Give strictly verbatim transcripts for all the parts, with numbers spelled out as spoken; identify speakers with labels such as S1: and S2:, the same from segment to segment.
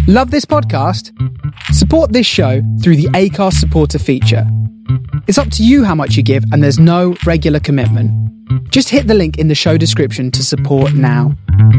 S1: Love this podcast? Support this show through the Acast supporter feature. It's up to you how much you give, and there's no regular commitment. Just hit the link in the show description to support now.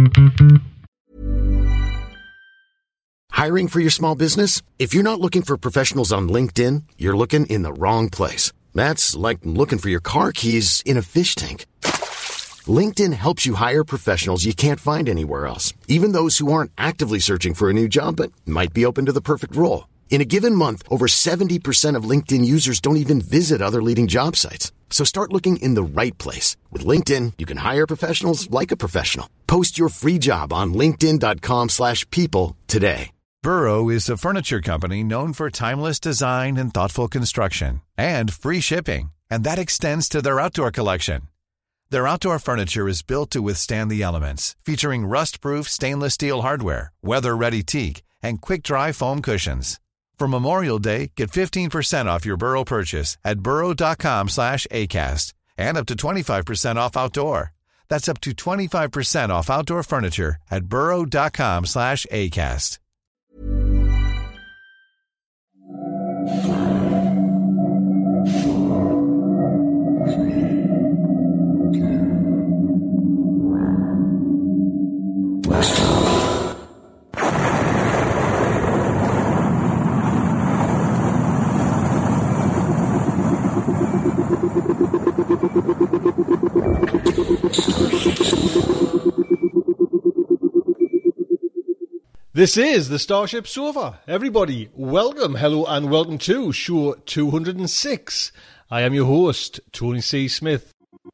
S2: Hiring for your small business? If you're not looking for professionals on LinkedIn, you're looking in the wrong place. That's like looking for your car keys in a fish tank. LinkedIn helps you hire professionals you can't find anywhere else, even those who aren't actively searching for a new job but might be open to the perfect role. In a given month, over seventy percent of LinkedIn users don't even visit other leading job sites. So start looking in the right place. With LinkedIn, you can hire professionals like a professional. Post your free job on linkedin.com slash people today.
S3: Burrow is a furniture company known for timeless design and thoughtful construction and free shipping, and that extends to their outdoor collection. Their outdoor furniture is built to withstand the elements, featuring rust-proof stainless steel hardware, weather-ready teak, and quick-dry foam cushions. For Memorial Day, get fifteen percent off your Burrow purchase at burrow.com slash ACAST and up to twenty-five percent off outdoor. That's up to twenty-five percent off outdoor furniture at burrow.com slash ACAST.
S4: This is the Starship Sofa. Everybody, welcome, hello, and welcome to show two hundred six. I am your host, Tony C. Smith.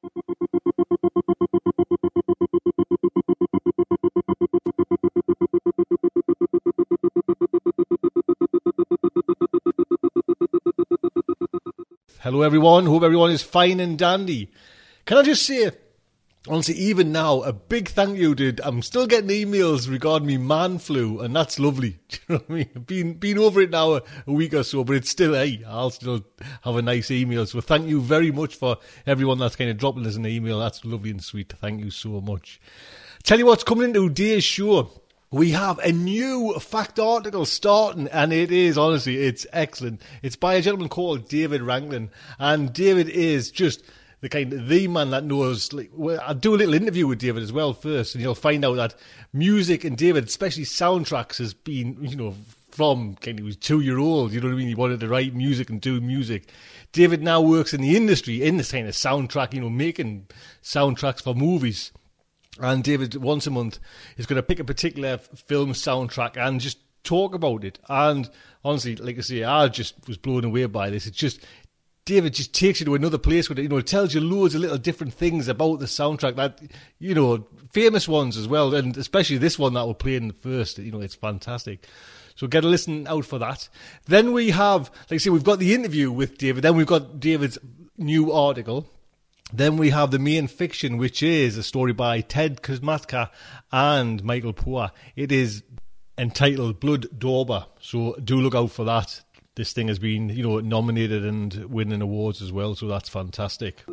S4: Hello, everyone. Hope everyone is fine and dandy. Can I just say, honestly, even now, a big thank you to, I'm still getting emails regarding me man flu, and that's lovely. Do you know what I mean? I've been, been over it now a, a week or so, but it's still, hey, I'll still have a nice email. So thank you very much for everyone that's kind of dropping us an email. That's lovely and sweet. Thank you so much. Tell you what's coming into today's show. We have a new fact article starting, and it is, honestly, it's excellent. It's by a gentleman called David Ranklin, and David is just the kind of the man that knows. Like, well, I'll do a little interview with David as well first, and you'll find out that music and David, especially soundtracks, has been, you know, from kind of he was two year old. You know what I mean? He wanted to write music and do music. David now works in the industry in this kind of soundtrack, you know, making soundtracks for movies. And David, once a month, is going to pick a particular film soundtrack and just talk about it. And honestly, like I say, I just was blown away by this. It's just, David just takes you to another place with it. You know, it tells you loads of little different things about the soundtrack that, you know, famous ones as well. And especially this one that we'll play in the first, you know, it's fantastic. So get a listen out for that. Then we have, like I say, we've got the interview with David. Then we've got David's new article. Then we have the main fiction, which is a story by Ted Kosmatka and Michael Poa. It is entitled Blood Dauber, so do look out for that. This thing has been, you know, nominated and winning awards as well, so that's fantastic.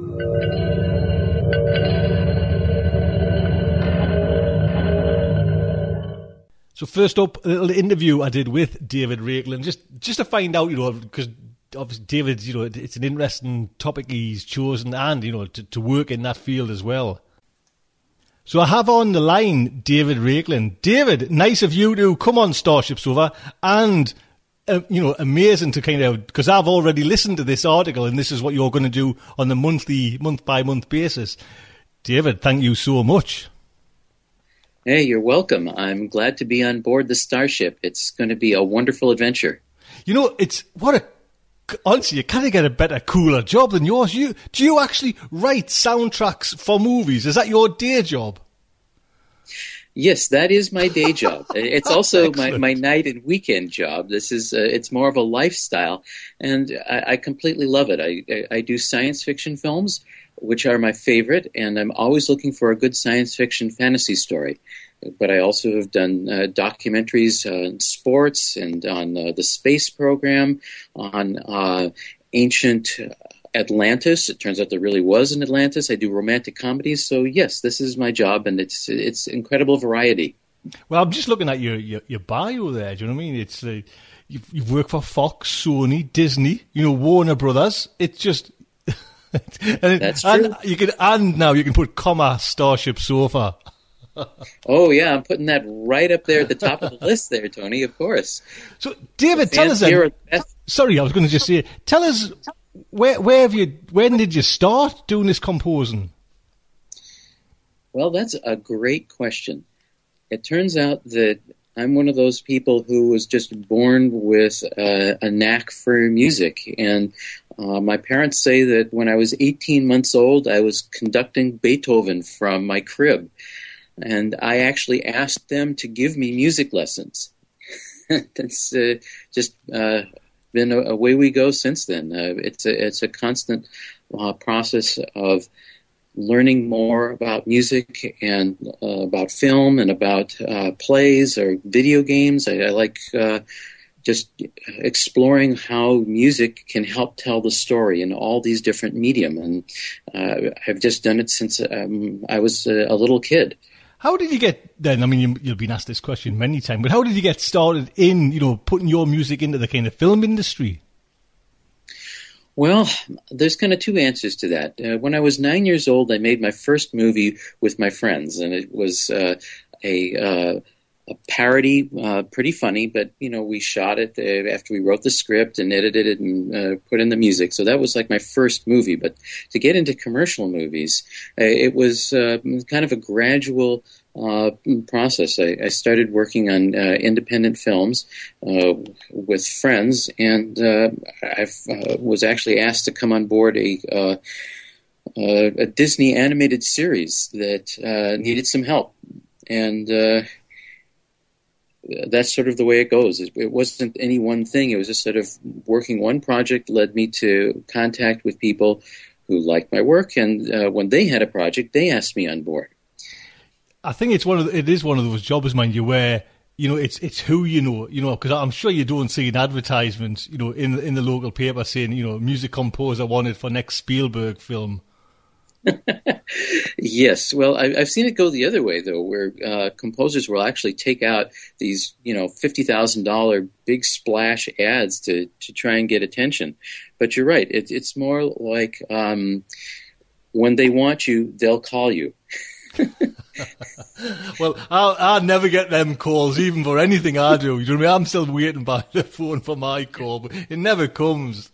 S4: So first up, a little interview I did with David Ranklin, just just to find out, you know, because obviously David, you know, it's an interesting topic he's chosen, and, you know, to, to work in that field as well. So I have on the line David Ranklin. David, nice of you to come on Starship Sofa, and, uh, you know, amazing to kind of, because I've already listened to this article, and this is what you're going to do on the monthly, month-by-month basis. David, thank you so much.
S5: Hey, you're welcome. I'm glad to be on board the Starship. It's going to be a wonderful adventure.
S4: You know, it's, what a, honestly, you can't get a better, cooler job than yours. You, do you actually write soundtracks for movies? Is that your day job?
S5: Yes, that is my day job. It's also my, my night and weekend job. This is uh, it's more of a lifestyle, and I, I completely love it. I, I, I do science fiction films, which are my favorite, and I'm always looking for a good science fiction fantasy story. But I also have done uh, documentaries on sports and on uh, the space program, on uh, ancient Atlantis. It turns out there really was an Atlantis. I do romantic comedies. So, yes, this is my job, and it's it's incredible variety.
S4: Well, I'm just looking at your, your, your bio there. Do you know what I mean? It's uh, you've, you've worked for Fox, Sony, Disney, you know, Warner Brothers. It's just and,
S5: That's true.
S4: And you can and now you can put comma Starship Sofa.
S5: Oh yeah, I'm putting that right up there at the top of the list there, Tony. Of course.
S4: So, David, tell us then. Sorry, I was going to just say, tell us where where have you when did you start doing this composing?
S5: Well, that's a great question. It turns out that I'm one of those people who was just born with uh, a knack for music. And uh, my parents say that when I was eighteen months old, I was conducting Beethoven from my crib. And I actually asked them to give me music lessons. That's uh, just uh, been a- away we go since then. Uh, it's a, it's a constant uh, process of learning more about music and uh, about film and about uh, plays or video games. I, I like uh, just exploring how music can help tell the story in all these different medium. And uh, I've just done it since um, I was a, a little kid.
S4: How did you get then? I mean, you, you've been asked this question many times, but how did you get started in, you know, putting your music into the kind of film industry?
S5: Well, there's kind of two answers to that. Uh, when I was nine years old, I made my first movie with my friends, and it was uh, a, uh, a parody, uh, pretty funny, but, you know, we shot it uh, after we wrote the script and edited it and uh, put in the music. So that was like my first movie. But to get into commercial movies, uh, it was uh, kind of a gradual uh, process. I, I started working on uh, independent films uh, with friends, and uh, I uh, was actually asked to come on board a uh, uh, a Disney animated series that uh, needed some help. And uh, that's sort of the way it goes. It, it wasn't any one thing. It was just sort of working one project led me to contact with people who liked my work, and uh, when they had a project, they asked me on board.
S4: I think it's one of the, it is one of those jobs, mind you, where you know it's it's who you know, you know, because I'm sure you don't see an advertisement, you know, in in the local paper saying, you know, music composer wanted for next Spielberg film.
S5: Yes, well, I, I've seen it go the other way though, where uh, composers will actually take out these, you know, fifty thousand dollar big splash ads to to try and get attention. But you're right; it, it's more like um, when they want you, they'll call you.
S4: Well, I'll, I'll never get them calls, even for anything I do. You know what I mean? I'm still waiting by the phone for my call, but it never comes.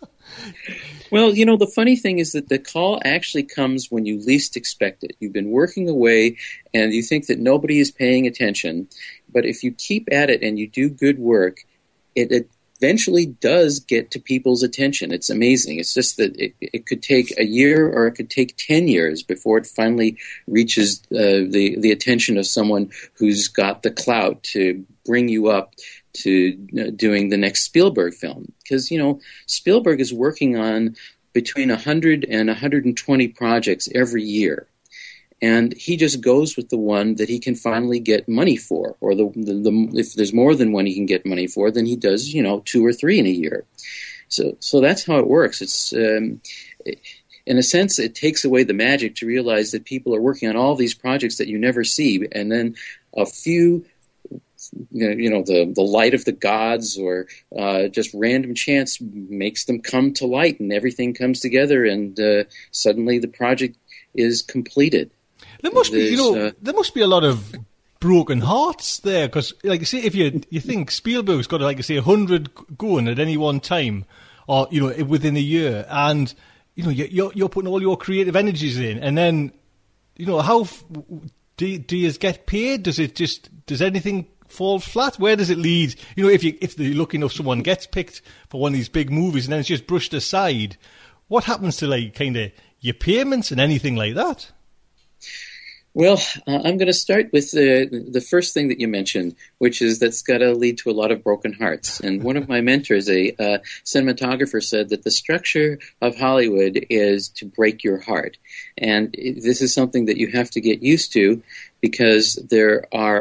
S5: Well, you know, the funny thing is that the call actually comes when you least expect it. You've been working away and you think that nobody is paying attention, but if you keep at it and you do good work, it eventually does get to people's attention. It's amazing. It's just that it, it could take a year or it could take ten years before it finally reaches uh, the, the attention of someone who's got the clout to bring you up to uh, doing the next Spielberg film. Because, you know, Spielberg is working on between one hundred and one hundred twenty projects every year. And he just goes with the one that he can finally get money for. Or the, the, the if there's more than one he can get money for, then he does, you know, two or three in a year. So so that's how it works. It's um, in a sense, it takes away the magic to realize that people are working on all these projects that you never see. And then a few, you know, the, the light of the gods or uh, just random chance makes them come to light and everything comes together and uh, suddenly the project is completed.
S4: There must be, you
S5: There's,
S4: know,
S5: uh,
S4: there must be a lot of broken hearts there because, like you say, if you you think Spielberg's got, like you say, a hundred going at any one time, or you know, within a year, and you know, you're you're putting all your creative energies in, and then, you know, how do do you get paid? Does it just does anything fall flat? Where does it lead? You know, if you if you're lucky enough, someone gets picked for one of these big movies, and then it's just brushed aside. What happens to like kind of your payments and anything like that?
S5: Well, uh, I'm going to start with the the first thing that you mentioned, which is that's got to lead to a lot of broken hearts. And one of my mentors, a uh, cinematographer, said that the structure of Hollywood is to break your heart. And it, this is something that you have to get used to because there are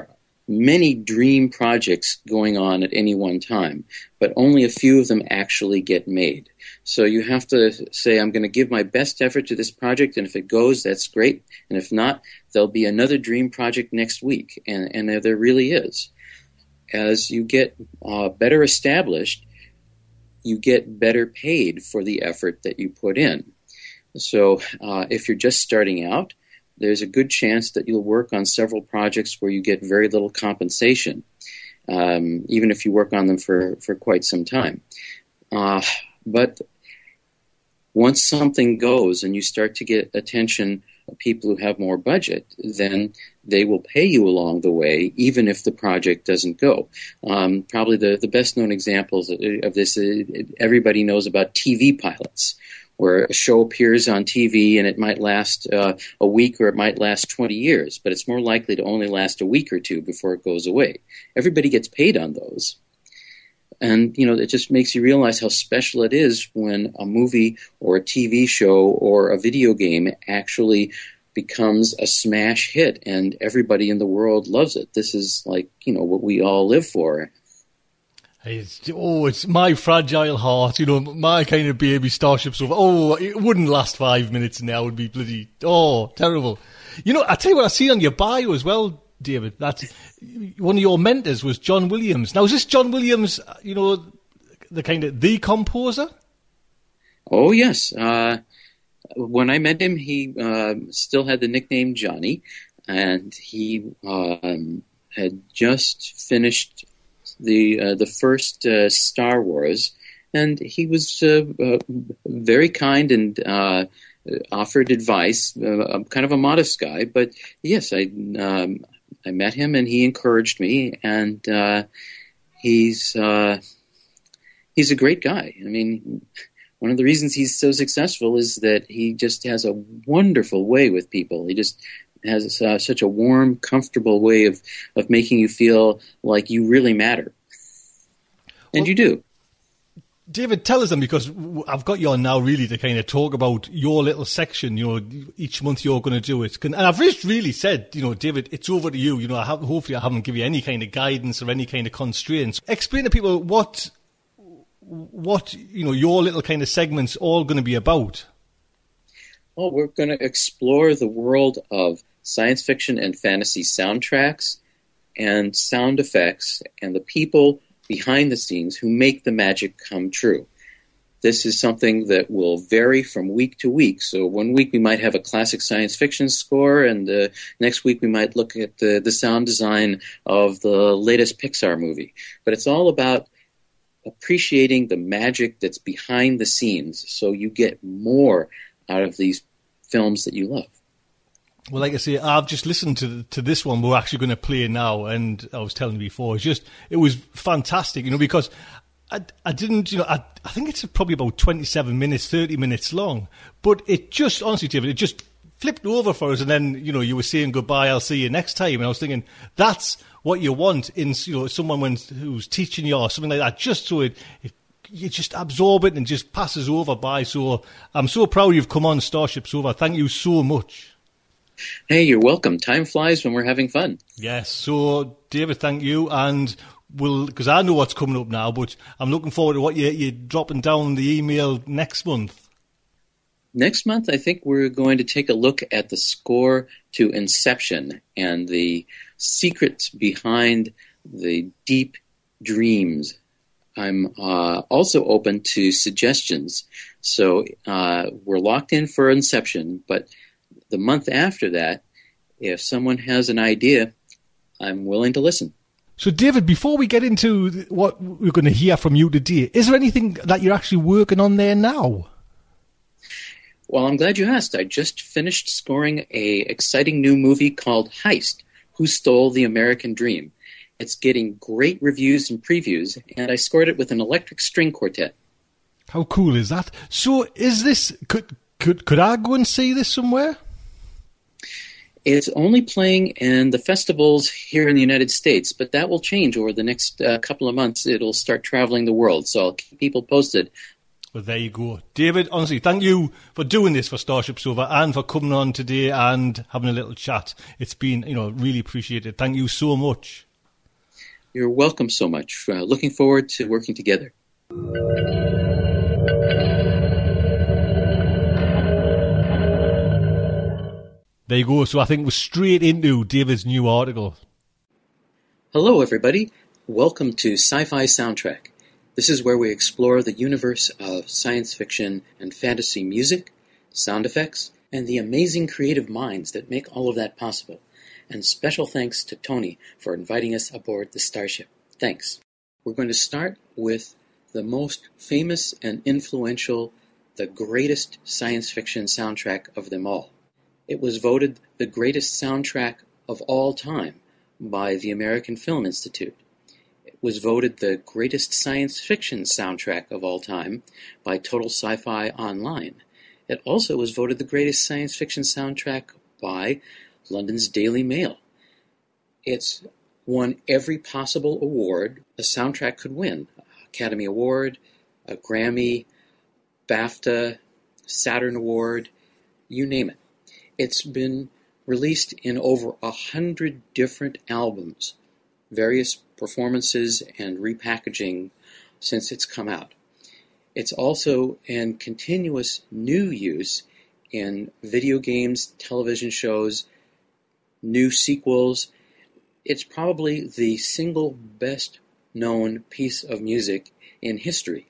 S5: many dream projects going on at any one time, but only a few of them actually get made. So you have to say, I'm going to give my best effort to this project, and if it goes, that's great. And if not, there'll be another dream project next week. And, and there, there really is. As you get uh, better established, you get better paid for the effort that you put in. So uh, if you're just starting out, there's a good chance that you'll work on several projects where you get very little compensation, um, even if you work on them for, for quite some time. Uh, but once something goes and you start to get attention of people who have more budget, then they will pay you along the way, even if the project doesn't go. Um, probably the, the best known examples of this, is, everybody knows about T V pilots, where a show appears on T V and it might last uh, a week or it might last twenty years, but it's more likely to only last a week or two before it goes away. Everybody gets paid on those. And, you know, it just makes you realize how special it is when a movie or a T V show or a video game actually becomes a smash hit and everybody in the world loves it. This is like, you know, what we all live for.
S4: It's, oh, it's my fragile heart, you know, my kind of baby Starship Sofa. Oh, it wouldn't last five minutes now. It would be bloody, oh, terrible. You know, I tell you what I see on your bio as well, David, that one of your mentors was John Williams. Now, is this John Williams, you know, the kind of the composer?
S5: Oh, yes. Uh, when I met him, he uh, still had the nickname Johnny, and he um, had just finished the uh, the first uh, Star Wars, and he was uh, uh, very kind and uh, offered advice. Uh, kind of a modest guy, but yes, I um, I met him and he encouraged me, and uh, he's uh, he's a great guy. I mean, one of the reasons he's so successful is that he just has a wonderful way with people. He just has uh, such a warm, comfortable way of, of making you feel like you really matter. And well, you do.
S4: David, tell us then, because I've got you on now really to kind of talk about your little section, you know, each month you're going to do it. And I've just really said, you know, David, it's over to you. You know, I have, hopefully I haven't given you any kind of guidance or any kind of constraints. Explain to people what, what, you know, your little kind of segment's all going to be about.
S5: Well, we're going to explore the world of science fiction and fantasy soundtracks and sound effects and the people behind the scenes who make the magic come true. This is something that will vary from week to week. So one week we might have a classic science fiction score, and uh, next week we might look at the, the sound design of the latest Pixar movie. But it's all about appreciating the magic that's behind the scenes so you get more out of these films that you love.
S4: Well, like I say, I've just listened to to this one we're actually going to play now, and I was telling you before, it's just, it was fantastic, you know, because I, I didn't, you know, I, I think it's probably about twenty-seven minutes, thirty minutes long, but it just, honestly, David, it just flipped over for us, and then, you know, you were saying goodbye, I'll see you next time, and I was thinking, that's what you want in, you know, someone when, who's teaching you or something like that, just so it, it you just absorb it and just passes over by. So I'm so proud you've come on Starship Sofa. Thank you so much.
S5: Hey, you're welcome. Time flies when we're having fun.
S4: Yes. So, David, thank you. And we'll, because I know what's coming up now, but I'm looking forward to what you, you're dropping down the email next month.
S5: Next month, I think we're going to take a look at the score to Inception and the secrets behind the deep dreams. I'm uh, also open to suggestions. So uh, we're locked in for Inception, but the month after that, if someone has an idea, I'm willing to listen.
S4: So, David, before we get into what we're going to hear from you today, is there anything that you're actually working on there now?
S5: Well, I'm glad you asked. I just finished scoring a exciting new movie called Heist, Who Stole the American Dream. It's getting great reviews and previews, and I scored it with an electric string quartet.
S4: How cool is that? So, is this, could could could I go and see this somewhere?
S5: It's only playing in the festivals here in the United States, but that will change over the next uh, couple of months. It'll start traveling the world, so I'll keep people posted.
S4: Well, there you go. David, honestly, thank you for doing this for Starship Sofa and for coming on today and having a little chat. It's been, you know, really appreciated. Thank you so much.
S5: You're welcome so much. Uh, looking forward to working together.
S4: There you go. So I think we're straight into David's new article.
S5: Hello, everybody. Welcome to Sci-Fi Soundtrack. This is where we explore the universe of science fiction and fantasy music, sound effects, and the amazing creative minds that make all of that possible. And special thanks to Tony for inviting us aboard the Starship. Thanks. We're going to start with the most famous and influential, the greatest science fiction soundtrack of them all. It was voted the greatest soundtrack of all time by the American Film Institute. It was voted the greatest science fiction soundtrack of all time by Total Sci-Fi Online. It also was voted the greatest science fiction soundtrack by London's Daily Mail. It's won every possible award a soundtrack could win. Academy Award, a Grammy, BAFTA, Saturn Award, you name it. It's been released in over a hundred different albums, various performances and repackaging since it's come out. It's also in continuous new use in video games, television shows, new sequels. It's probably the single best known piece of music in history.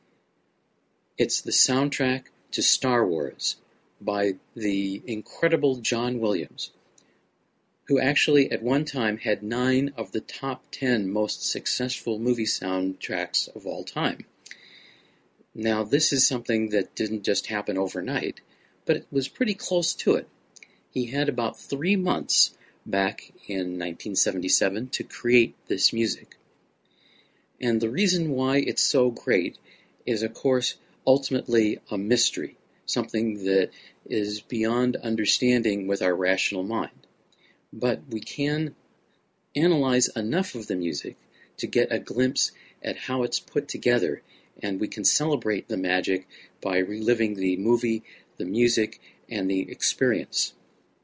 S5: It's the soundtrack to Star Wars by the incredible John Williams, who actually at one time had nine of the top ten most successful movie soundtracks of all time. Now, this is something that didn't just happen overnight, but it was pretty close to it. He had about three months back in nineteen seventy-seven to create this music. And the reason why it's so great is, of course, ultimately a mystery, something that is beyond understanding with our rational mind. But we can analyze enough of the music to get a glimpse at how it's put together, and we can celebrate the magic by reliving the movie, the music, and the experience.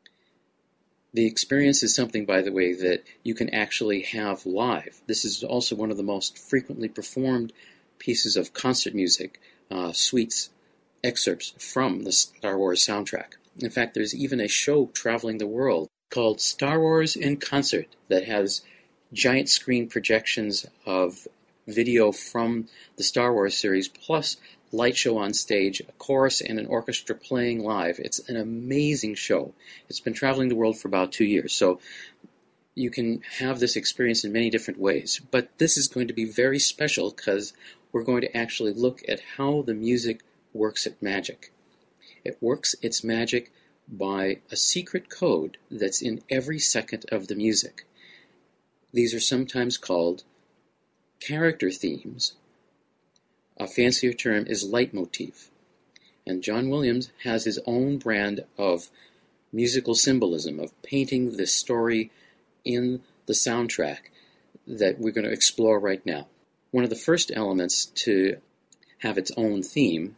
S5: The experience is something, by the way, that you can actually have live. This is also one of the most frequently performed pieces of concert music, uh, suites, excerpts from the Star Wars soundtrack. In fact, there's even a show traveling the world called Star Wars in Concert that has giant screen projections of video from the Star Wars series, plus light show on stage, a chorus and an orchestra playing live. It's an amazing show. It's been traveling the world for about two years, so you can have this experience in many different ways. But this is going to be very special because we're going to actually look at how the music works its magic. It works its magic by a secret code that's in every second of the music. These are sometimes called character themes. A fancier term is leitmotif. And John Williams has his own brand of musical symbolism, of painting the story in the soundtrack that we're going to explore right now. One of the first elements to have its own theme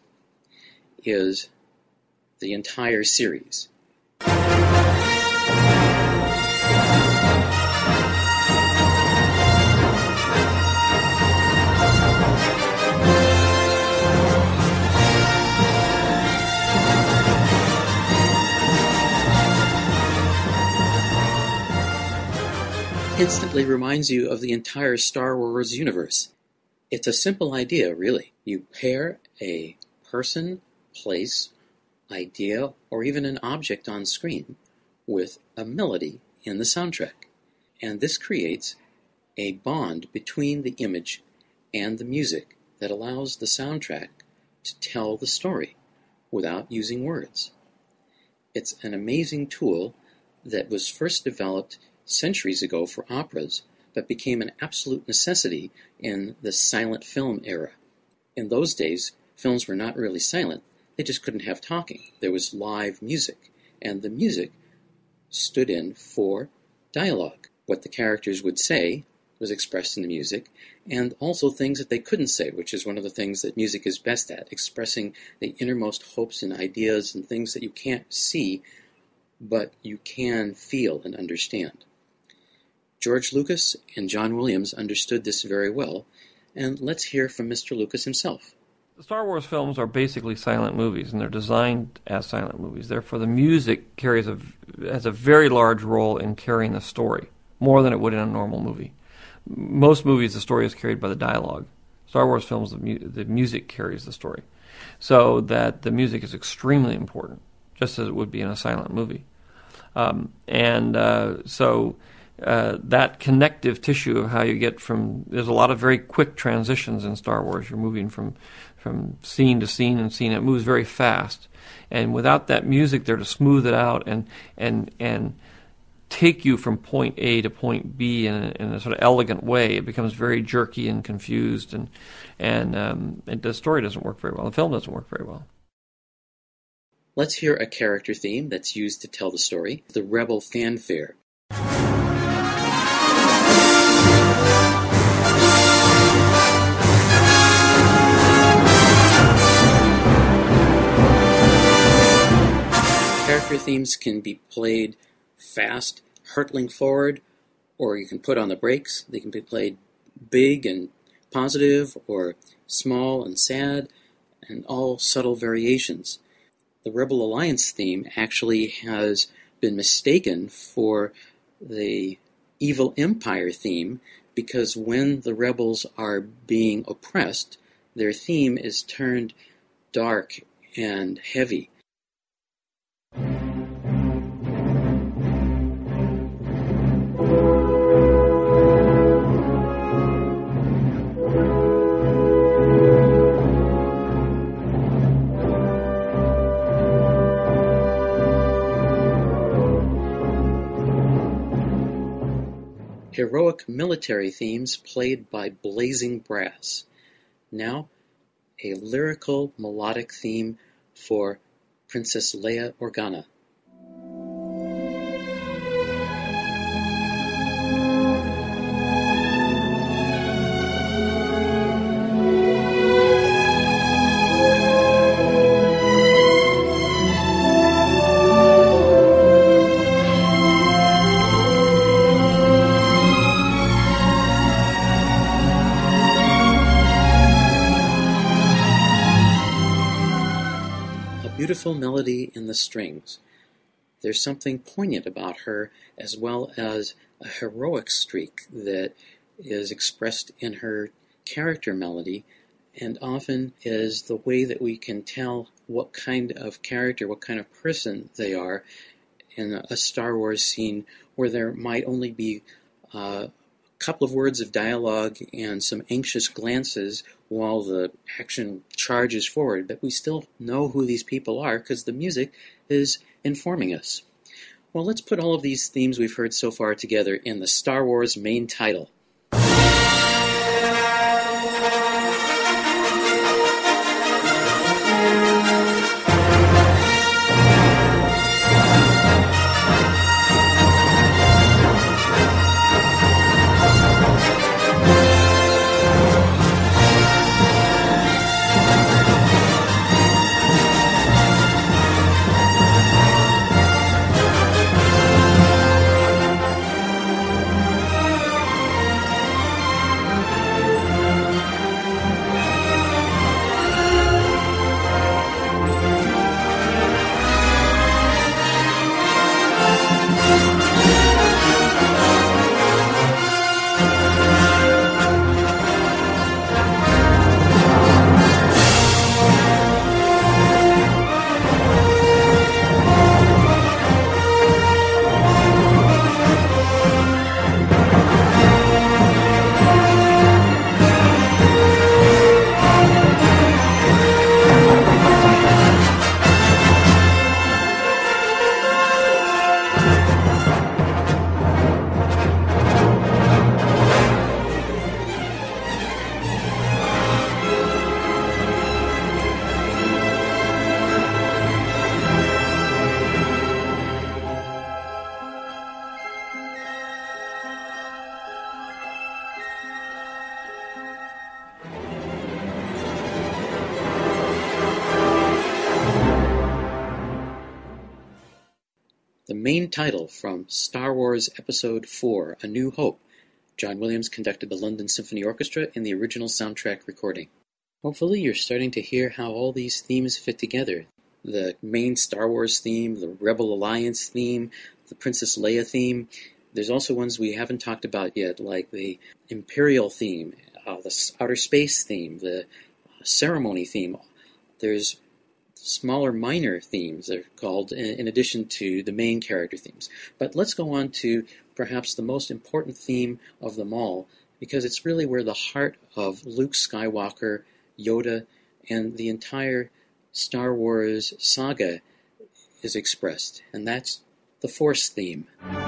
S5: is the entire series. Instantly reminds you of the entire Star Wars universe. It's a simple idea, really. You pair a person, place, idea, or even an object on screen with a melody in the soundtrack. And this creates a bond between the image and the music that allows the soundtrack to tell the story without using words. It's an amazing tool that was first developed centuries ago for operas, but became an absolute necessity in the silent film era. In those days, films were not really silent. They just couldn't have talking. There was live music, and the music stood in for dialogue. What the characters would say was expressed in the music, and also things that they couldn't say, which is one of the things that music is best at, expressing the innermost hopes and ideas and things that you can't see, but you can feel and understand. George Lucas and John Williams understood this very well, and let's hear from Mister Lucas himself.
S6: The Star Wars films are basically silent movies, and they're designed as silent movies. Therefore, the music carries a, has a very large role in carrying the story, more than it would in a normal movie. Most movies, the story is carried by the dialogue. Star Wars films, the, mu- the music carries the story. So that the music is extremely important, just as it would be in a silent movie. Um, and uh, so uh, that connective tissue of how you get from, there's a lot of very quick transitions in Star Wars. You're moving from, from scene to scene and scene. It moves very fast. And without that music there to smooth it out and and and take you from point A to point B in a, in a sort of elegant way, it becomes very jerky and confused, and and, um, and the story doesn't work very well. The film doesn't work very well.
S5: Let's hear a character theme that's used to tell the story, the Rebel Fanfare. Character themes can be played fast, hurtling forward, or you can put on the brakes. They can be played big and positive, or small and sad, and all subtle variations. The Rebel Alliance theme actually has been mistaken for the Evil Empire theme, because when the rebels are being oppressed, their theme is turned dark and heavy. Heroic military themes played by blazing brass. Now, a lyrical melodic theme for Princess Leia Organa. Beautiful melody in the strings. There's something poignant about her, as well as a heroic streak that is expressed in her character melody, and often is the way that we can tell what kind of character, what kind of person they are in a Star Wars scene where there might only be uh, a couple of words of dialogue and some anxious glances while the action charges forward, but we still know who these people are because the music is informing us. Well, let's put all of these themes we've heard so far together in the Star Wars main title. main title from Star Wars Episode four, A New Hope. John Williams conducted the London Symphony Orchestra in the original soundtrack recording. Hopefully you're starting to hear how all these themes fit together. The main Star Wars theme, the Rebel Alliance theme, the Princess Leia theme. There's also ones we haven't talked about yet, like the Imperial theme, uh, the Outer Space theme, the Ceremony theme. There's smaller minor themes that are called in addition to the main character themes. But let's go on to perhaps the most important theme of them all, because it's really where the heart of Luke Skywalker, Yoda, and the entire Star Wars saga is expressed, and that's the Force theme.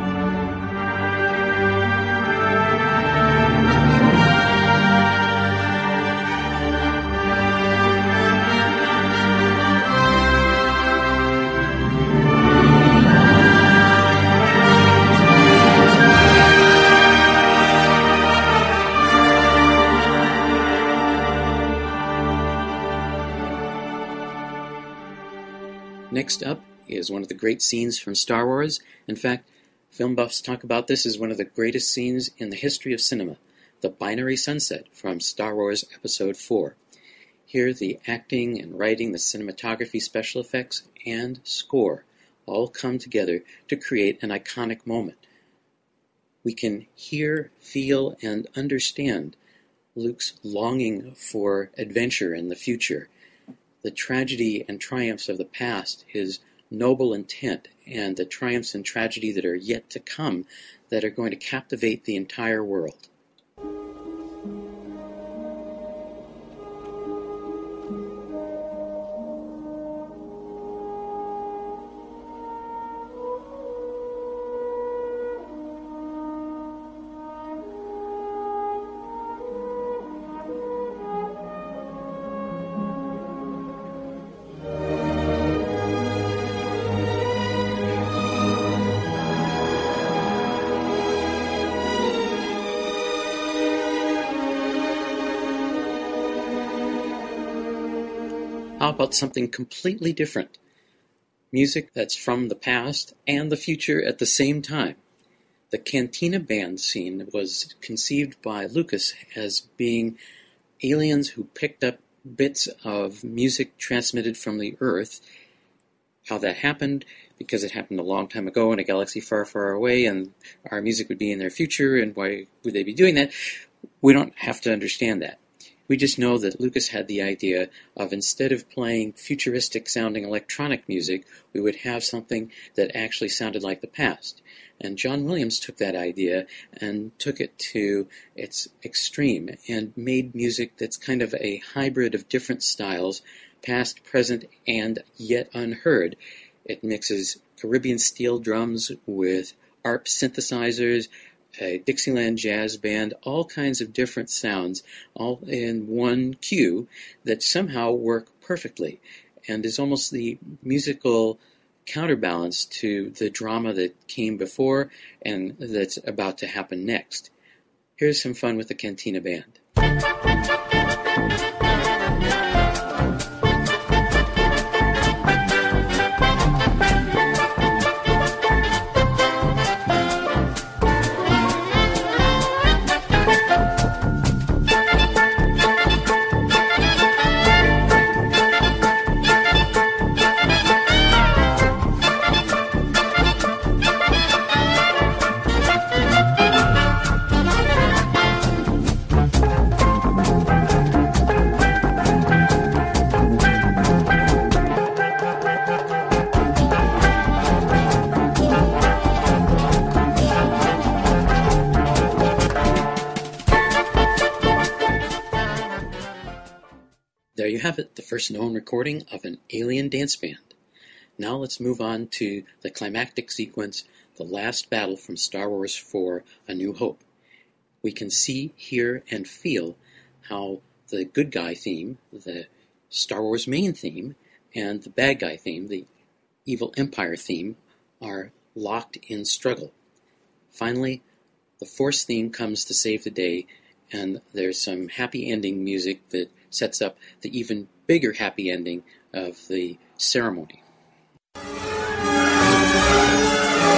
S5: Next up is one of the great scenes from Star Wars. In fact, film buffs talk about this as one of the greatest scenes in the history of cinema, the binary sunset from Star Wars Episode four. Here, the acting and writing, the cinematography, special effects, and score all come together to create an iconic moment. We can hear, feel, and understand Luke's longing for adventure in the future, the tragedy and triumphs of the past, his noble intent, and the triumphs and tragedy that are yet to come that are going to captivate the entire world. How about something completely different? Music that's from the past and the future at the same time. The Cantina Band scene was conceived by Lucas as being aliens who picked up bits of music transmitted from the Earth. How that happened, because it happened a long time ago in a galaxy far, far away, and our music would be in their future, and why would they be doing that? We don't have to understand that. We just know that Lucas had the idea of, instead of playing futuristic-sounding electronic music, we would have something that actually sounded like the past. And John Williams took that idea and took it to its extreme and made music that's kind of a hybrid of different styles, past, present, and yet unheard. It mixes Caribbean steel drums with A R P synthesizers, a Dixieland jazz band, all kinds of different sounds, all in one cue that somehow work perfectly, and is almost the musical counterbalance to the drama that came before and that's about to happen next. Here's some fun with the Cantina Band. There you have it, the first known recording of an alien dance band. Now let's move on to the climactic sequence, the last battle from Star Wars four, A New Hope. We can see, hear, and feel how the good guy theme, the Star Wars main theme, and the bad guy theme, the Evil Empire theme, are locked in struggle. Finally, the Force theme comes to save the day, and there's some happy ending music that sets up the even bigger happy ending of the ceremony.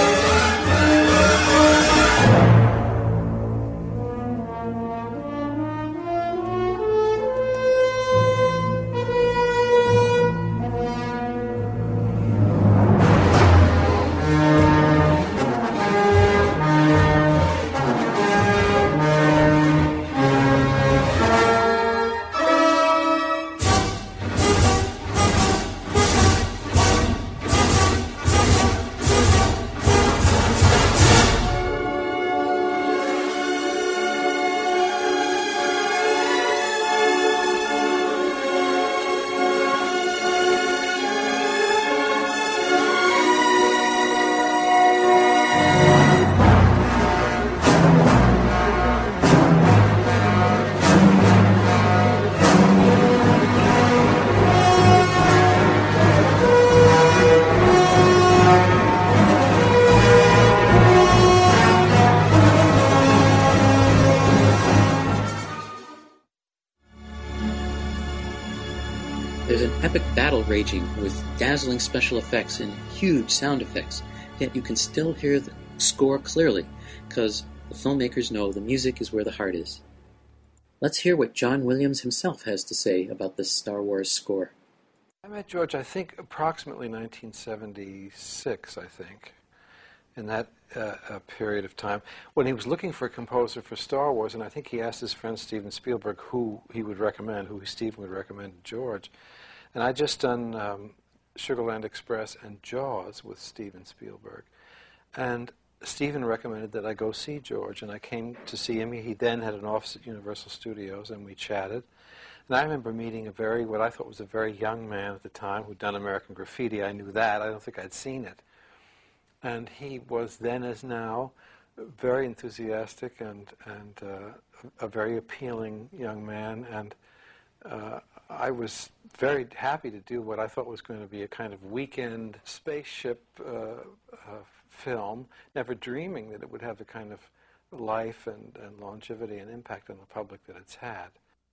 S5: There's an epic battle raging with dazzling special effects and huge sound effects, yet you can still hear the score clearly, because the filmmakers know the music is where the heart is. Let's hear what John Williams himself has to say about this Star Wars score.
S7: I met George, I think, approximately nineteen seventy-six, I think, in that uh, uh, period of time, when he was looking for a composer for Star Wars, and I think he asked his friend Steven Spielberg who he would recommend, who Steven would recommend to George. And I'd just done um, Sugarland Express and Jaws with Steven Spielberg. And Steven recommended that I go see George, and I came to see him. He then had an office at Universal Studios, and we chatted. And I remember meeting a very, what I thought was a very young man at the time who'd done American Graffiti. I knew that. I don't think I'd seen it. And he was then, as now, very enthusiastic and, and uh, a very appealing young man. And uh, I was very happy to do what I thought was going to be a kind of weekend spaceship uh, uh, film, never dreaming that it would have the kind of life and, and longevity and impact on the public that it's had.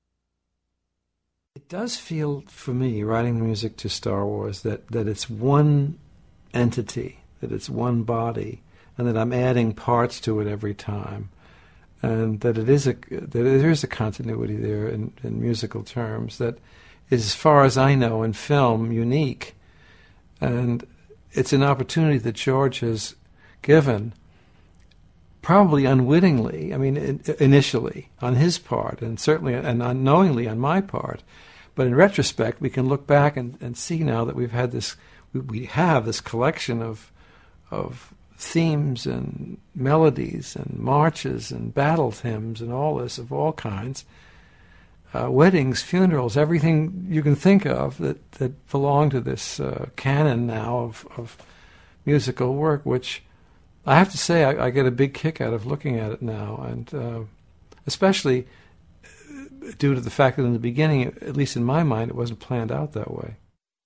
S7: It does feel, for me, writing the music to Star Wars, that, that it's one entity, that it's one body, and that I'm adding parts to it every time, and that it is a that there is a continuity there in, in musical terms that is, as far as I know, in film, unique, and it's an opportunity that George has given, probably unwittingly, I mean, in, initially, on his part, and certainly and unknowingly on my part. But in retrospect, we can look back and, and see now that we've had this, we, we have this collection of of themes and melodies and marches and battle hymns and all this of all kinds, uh, weddings, funerals, everything you can think of that, that belong to this uh, canon now of, of musical work, which I have to say I, I get a big kick out of looking at it now, and uh, especially due to the fact that in the beginning, at least in my mind, it wasn't planned out that way.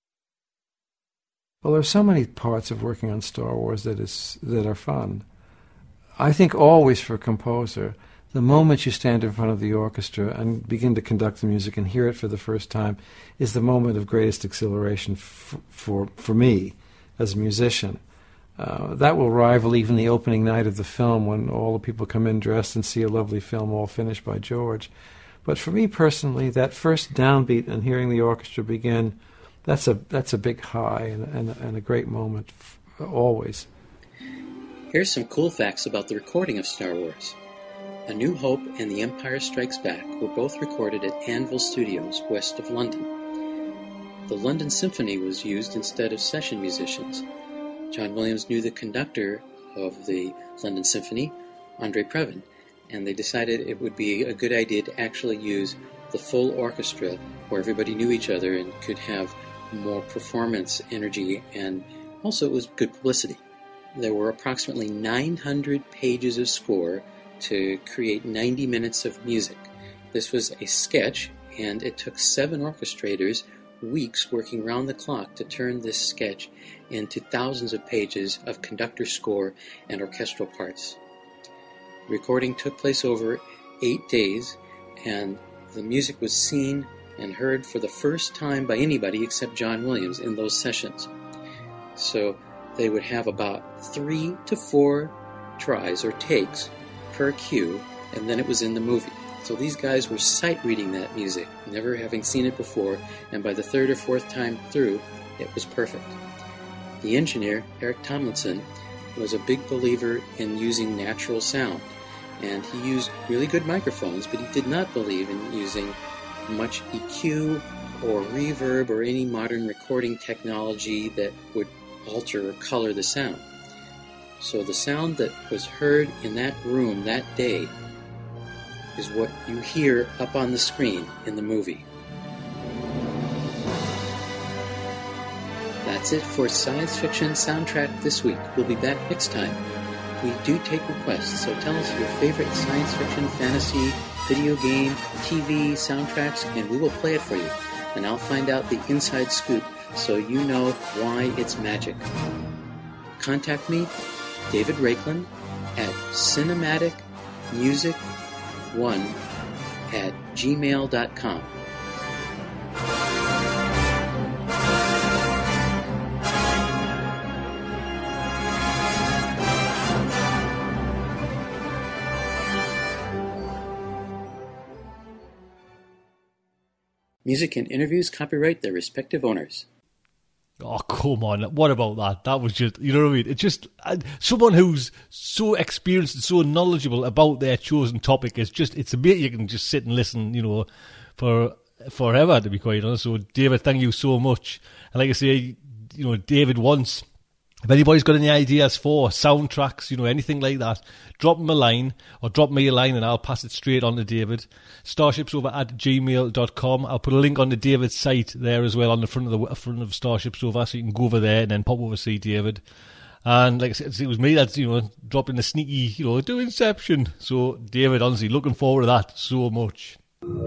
S7: Well, there's so many parts of working on Star Wars that is that are fun. I think always for a composer, the moment you stand in front of the orchestra and begin to conduct the music and hear it for the first time is the moment of greatest exhilaration f- for for me as a musician. Uh, that will rival even the opening night of the film when all the people come in dressed and see a lovely film all finished by George. But for me personally, that first downbeat and hearing the orchestra begin, that's a that's a big high and, and, and a great moment, f- always.
S5: Here's some cool facts about the recording of Star Wars. A New Hope and The Empire Strikes Back were both recorded at Anvil Studios, west of London. The London Symphony was used instead of session musicians. John Williams knew the conductor of the London Symphony, Andre Previn, and they decided it would be a good idea to actually use the full orchestra where everybody knew each other and could have more performance energy, and also it was good publicity. There were approximately nine hundred pages of score to create ninety minutes of music. This was a sketch, and it took seven orchestrators weeks working round the clock to turn this sketch into thousands of pages of conductor score and orchestral parts. The recording took place over eight days, and the music was seen and heard for the first time by anybody except John Williams in those sessions. So they would have about three to four tries or takes per cue, and then it was in the movie. So these guys were sight-reading that music, never having seen it before, and by the third or fourth time through, it was perfect. The engineer, Eric Tomlinson, was a big believer in using natural sound, and he used really good microphones, but he did not believe in using much E Q or reverb or any modern recording technology that would alter or color the sound. So the sound that was heard in that room that day is what you hear up on the screen in the movie. That's it for Science Fiction Soundtrack this week. We'll be back next time. We do take requests, so tell us your favorite science fiction, fantasy, video game, T V soundtracks, and we will play it for you. And I'll find out the inside scoop so you know why it's magic. Contact me, David Raiklen, at cinematic music one at gmail dot com. Music and interviews copyright their respective owners.
S4: Oh, come on. What about that? That was just, you know what I mean? It's just, uh, someone who's so experienced and so knowledgeable about their chosen topic is just, it's a bit you can just sit and listen, you know, for forever, to be quite honest. So, David, thank you so much. And like I say, you know, David wants, if anybody's got any ideas for soundtracks, you know, anything like that, drop them a line or drop me a line and I'll pass it straight on to David. Starshipsover at gmail dot com. I'll put a link on to David's site there as well on the front of the front of Starship Sofa, so you can go over there and then pop over to see David. And like I said, it was me that's, you know, dropping the sneaky, you know, do Inception. So, David, honestly, looking forward to that so much.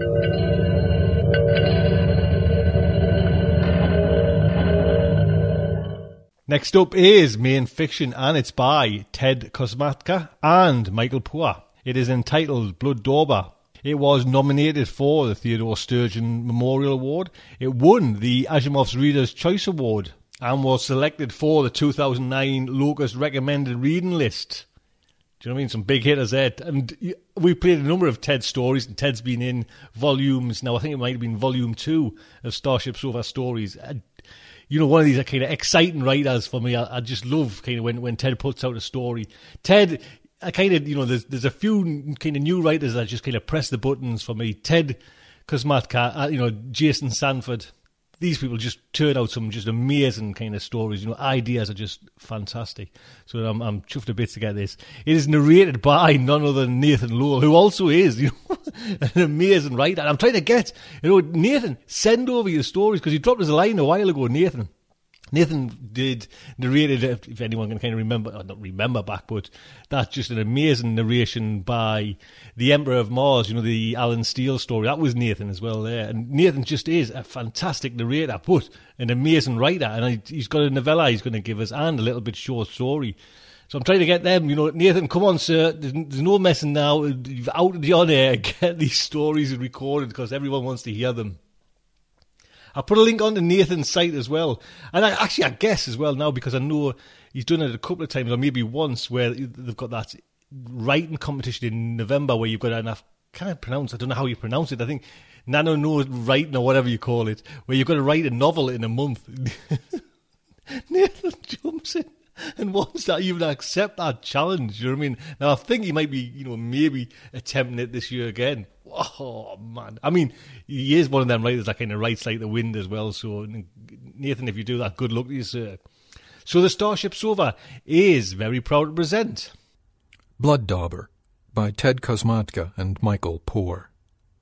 S4: Next up is Main Fiction, and it's by Ted Kosmatka and Michael Poor. It is entitled Blood Dauber. It was nominated for the Theodore Sturgeon Memorial Award. It won the Asimov's Reader's Choice Award and was selected for the two thousand nine Locus Recommended Reading List. Do you know what I mean? Some big hitters there. And we played a number of Ted stories, and Ted's been in volumes. Now, I think it might have been volume two of Starship Sofa Stories. You know, one of these are kind of exciting writers for me. I, I just love kind of when, when Ted puts out a story. Ted, I kind of, you know, there's there's a few kind of new writers that just kind of press the buttons for me. Ted Kosmatka, uh, you know, Jason Sanford. These people just turn out some just amazing kind of stories. You know, ideas are just fantastic. So I'm, I'm chuffed a bit to get this. It is narrated by none other than Nathan Lowell, who also is, you know, an amazing writer. And I'm trying to get, you know, Nathan, send over your stories, because he dropped us a line a while ago, Nathan. Nathan did narrated, if anyone can kind of remember, or not remember back, but that's just an amazing narration by the Emperor of Mars, you know, the Alan Steele story. That was Nathan as well there. And Nathan just is a fantastic narrator, but an amazing writer. And I, he's got a novella he's going to give us and a little bit short story. So I'm trying to get them, you know, Nathan, come on, sir. There's, there's no messing now. You've outed you on air. Get these stories recorded, because everyone wants to hear them. I'll put a link on to Nathan's site as well. And I, actually, I guess as well now, because I know he's done it a couple of times, or maybe once, where they've got that writing competition in November where you've got enough, can I pronounce, I don't know how you pronounce it, I think Nano knows writing or whatever you call it, where you've got to write a novel in a month. Nathan jumps in and wants to even accept that challenge, you know what I mean? Now, I think he might be, you know, maybe attempting it this year again. Oh, man. I mean, he is one of them writers that kind of writes like the wind as well. So, Nathan, if you do that, good luck to you, sir. So, the Starship Sofa is very proud to present
S8: Blood Dauber by Ted Kosmatka and Michael Poor.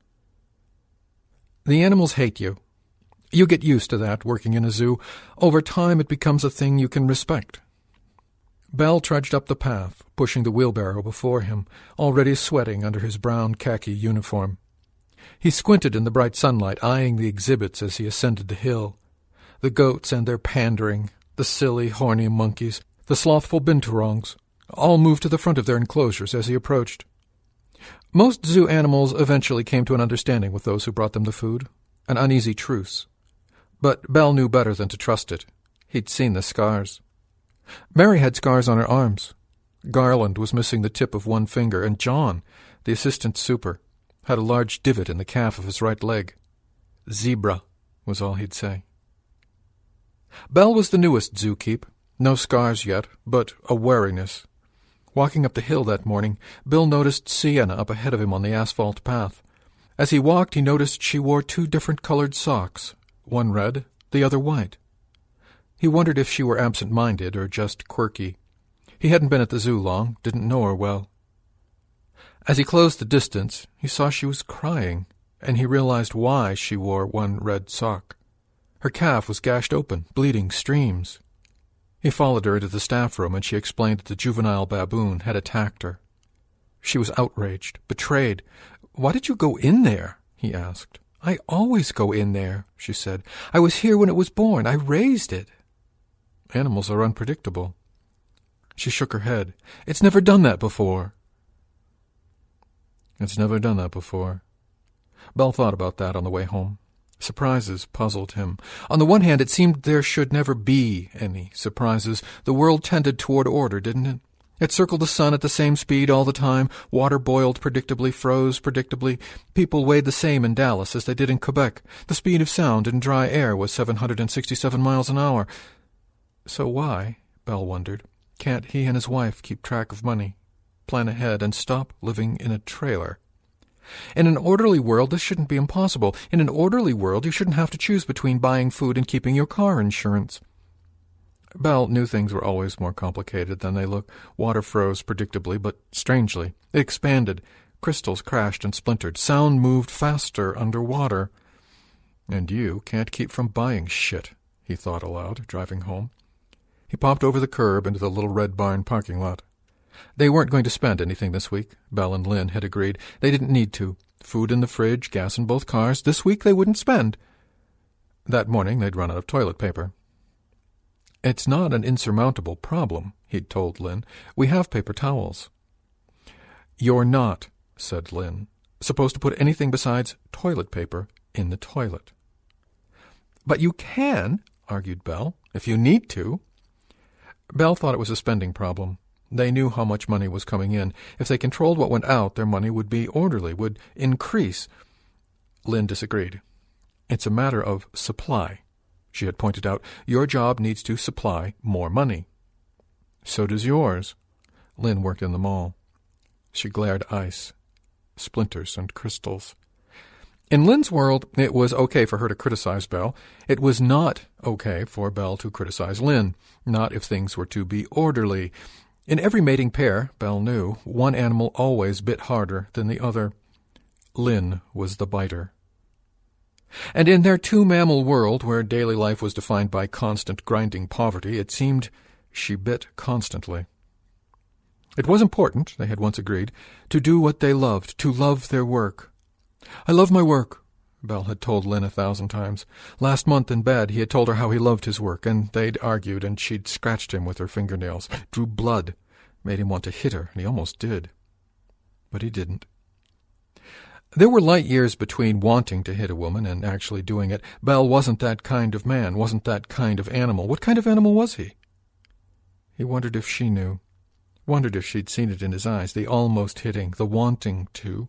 S8: The animals hate you. You get used to that working in a zoo. Over time, it becomes a thing you can respect. Bell trudged up the path, pushing the wheelbarrow before him, already sweating under his brown khaki uniform. He squinted in the bright sunlight, eyeing the exhibits as he ascended the hill. The goats and their pandering, the silly, horny monkeys, the slothful binturongs, all moved to the front of their enclosures as he approached. Most zoo animals eventually came to an understanding with those who brought them the food, an uneasy truce. But Bell knew better than to trust it. He'd seen the scars. Mary had scars on her arms. Garland was missing the tip of one finger, and John, the assistant super, had a large divot in the calf of his right leg. Zebra was all he'd say. Bell was the newest zookeep. No scars yet, but a wariness. Walking up the hill that morning, Bill noticed Sienna up ahead of him on the asphalt path. As he walked, he noticed she wore two different colored socks, one red, the other white. He wondered if she were absent-minded or just quirky. He hadn't been at the zoo long, didn't know her well. As he closed the distance, he saw she was crying, and he realized why she wore one red sock. Her calf was gashed open, bleeding streams. He followed her into the staff room, and she explained that the juvenile baboon had attacked her. She was outraged, betrayed. "Why did you go in there?" he asked. "I always go in there," she said. "I was here when it was born. I raised it." Animals are unpredictable. She shook her head. "It's never done that before." It's never done that before. Bell thought about that on the way home. Surprises puzzled him. On the one hand, it seemed there should never be any surprises. The world tended toward order, didn't it? It circled the sun at the same speed all the time. Water boiled predictably, froze predictably. People weighed the same in Dallas as they did in Quebec. The speed of sound in dry air was seven hundred sixty-seven miles an hour. So why, Bell wondered, can't he and his wife keep track of money, plan ahead, and stop living in a trailer? In an orderly world, this shouldn't be impossible. In an orderly world, you shouldn't have to choose between buying food and keeping your car insurance. Bell knew things were always more complicated than they look. Water froze predictably, but strangely. It expanded. Crystals crashed and splintered. Sound moved faster underwater. And you can't keep from buying shit, he thought aloud, driving home. He popped over the curb into the Little Red Barn parking lot. They weren't going to spend anything this week, Bell and Lynn had agreed. They didn't need to. Food in the fridge, gas in both cars. This week they wouldn't spend. That morning they'd run out of toilet paper. It's not an insurmountable problem, he'd told Lynn. We have paper towels. You're not, said Lynn, supposed to put anything besides toilet paper in the toilet. But you can, argued Bell, if you need to. Bell thought it was a spending problem. They knew how much money was coming in. If they controlled what went out, their money would be orderly, would increase. Lynn disagreed. It's a matter of supply. She had pointed out, your job needs to supply more money. So does yours. Lynn worked in the mall. She glared ice, splinters and crystals. In Lynn's world, it was okay for her to criticize Bell. It was not okay for Bell to criticize Lynn, not if things were to be orderly. In every mating pair, Bell knew, one animal always bit harder than the other. Lynn was the biter. And in their two-mammal world, where daily life was defined by constant grinding poverty, it seemed she bit constantly. It was important, they had once agreed, to do what they loved, to love their work. I love my work, Bell had told Lynn a thousand times. Last month in bed he had told her how he loved his work, and they'd argued, and she'd scratched him with her fingernails, drew blood, made him want to hit her, and he almost did. But he didn't. There were light years between wanting to hit a woman and actually doing it. Bell wasn't that kind of man, wasn't that kind of animal. What kind of animal was he? He wondered if she knew, wondered if she'd seen it in his eyes, the almost hitting, the wanting to.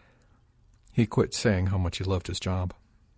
S8: He quit saying how much he loved his job.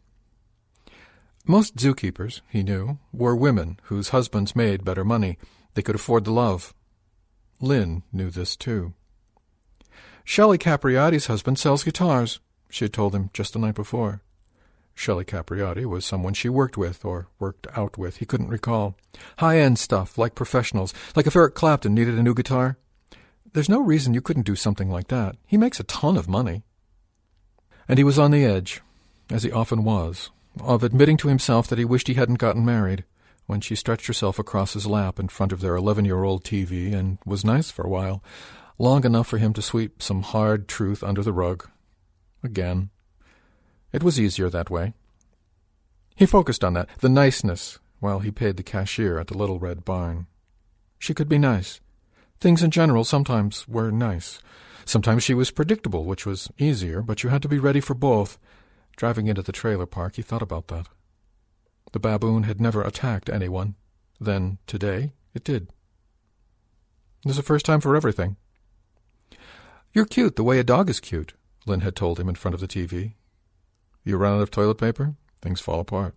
S8: Most zookeepers, he knew, were women whose husbands made better money. They could afford the love. Lynn knew this, too. Shelley Capriati's husband sells guitars, she had told him just the night before. Shelley Capriati was someone she worked with, or worked out with, he couldn't recall. High-end stuff, like professionals, like if Eric Clapton needed a new guitar. There's no reason you couldn't do something like that. He makes a ton of money. And he was on the edge, as he often was, of admitting to himself that he wished he hadn't gotten married, when she stretched herself across his lap in front of their eleven-year-old T V and was nice for a while, long enough for him to sweep some hard truth under the rug. Again. It was easier that way. He focused on that, the niceness, while he paid the cashier at the Little Red Barn. She could be nice. Things in general sometimes were nice. Sometimes she was predictable, which was easier, but you had to be ready for both. Driving into the trailer park, he thought about that. The baboon had never attacked anyone. Then, today, it did. There's a first time for everything. You're cute the way a dog is cute, Lynn had told him in front of the T V. You run out of toilet paper, things fall apart.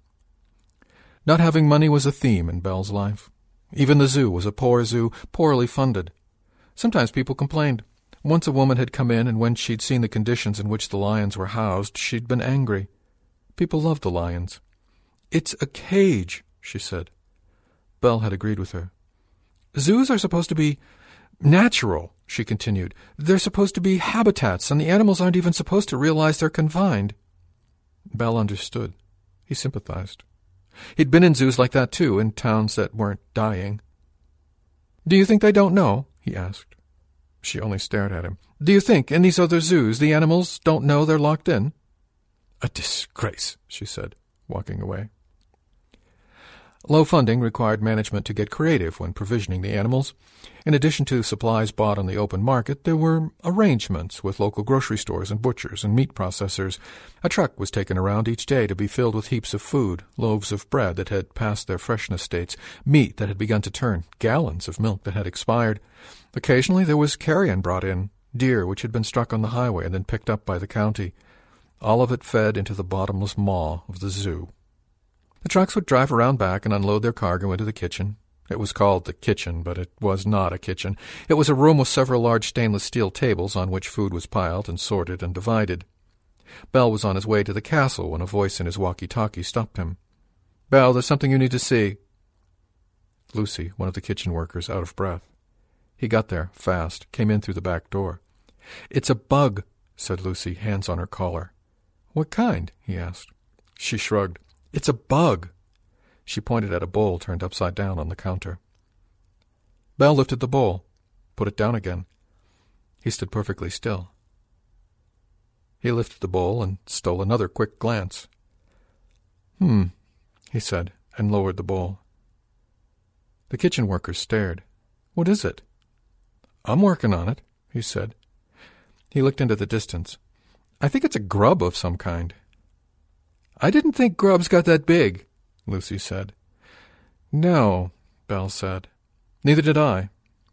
S8: Not having money was a theme in Bell's life. Even the zoo was a poor zoo, poorly funded. Sometimes people complained. Once a woman had come in, and when she'd seen the conditions in which the lions were housed, she'd been angry. People loved the lions. It's a cage, she said. Bell had agreed with her. Zoos are supposed to be natural, she continued. They're supposed to be habitats, and the animals aren't even supposed to realize they're confined. Bell understood. He sympathized. He'd been in zoos like that, too, in towns that weren't dying. Do you think they don't know? He asked. She only stared at him. Do you think, in these other zoos, the animals don't know they're locked in? A disgrace, she said, walking away. Low funding required management to get creative when provisioning the animals. In addition to supplies bought on the open market, there were arrangements with local grocery stores and butchers and meat processors. A truck was taken around each day to be filled with heaps of food, loaves of bread that had passed their freshness dates, meat that had begun to turn, gallons of milk that had expired. Occasionally there was carrion brought in, deer which had been struck on the highway and then picked up by the county. All of it fed into the bottomless maw of the zoo. The trucks would drive around back and unload their cargo into the kitchen. It was called the kitchen, but it was not a kitchen. It was a room with several large stainless steel tables on which food was piled and sorted and divided. Bell was on his way to the castle when a voice in his walkie-talkie stopped him. "Bell, there's something you need to see." Lucy, one of the kitchen workers, out of breath. He got there, fast, came in through the back door. "It's a bug," said Lucy, hands on her collar. "What kind?" he asked. She shrugged. "It's a bug." She pointed at a bowl turned upside down on the counter. Bell lifted the bowl, put it down again. He stood perfectly still. He lifted the bowl and stole another quick glance. "Hmm," he said, and lowered the bowl. The kitchen workers stared. "What is it?" "I'm working on it," he said. He looked into the distance. "I think it's a grub of some kind." "I didn't think grubs got that big," Lucy said. "No," Bell said. "Neither did I."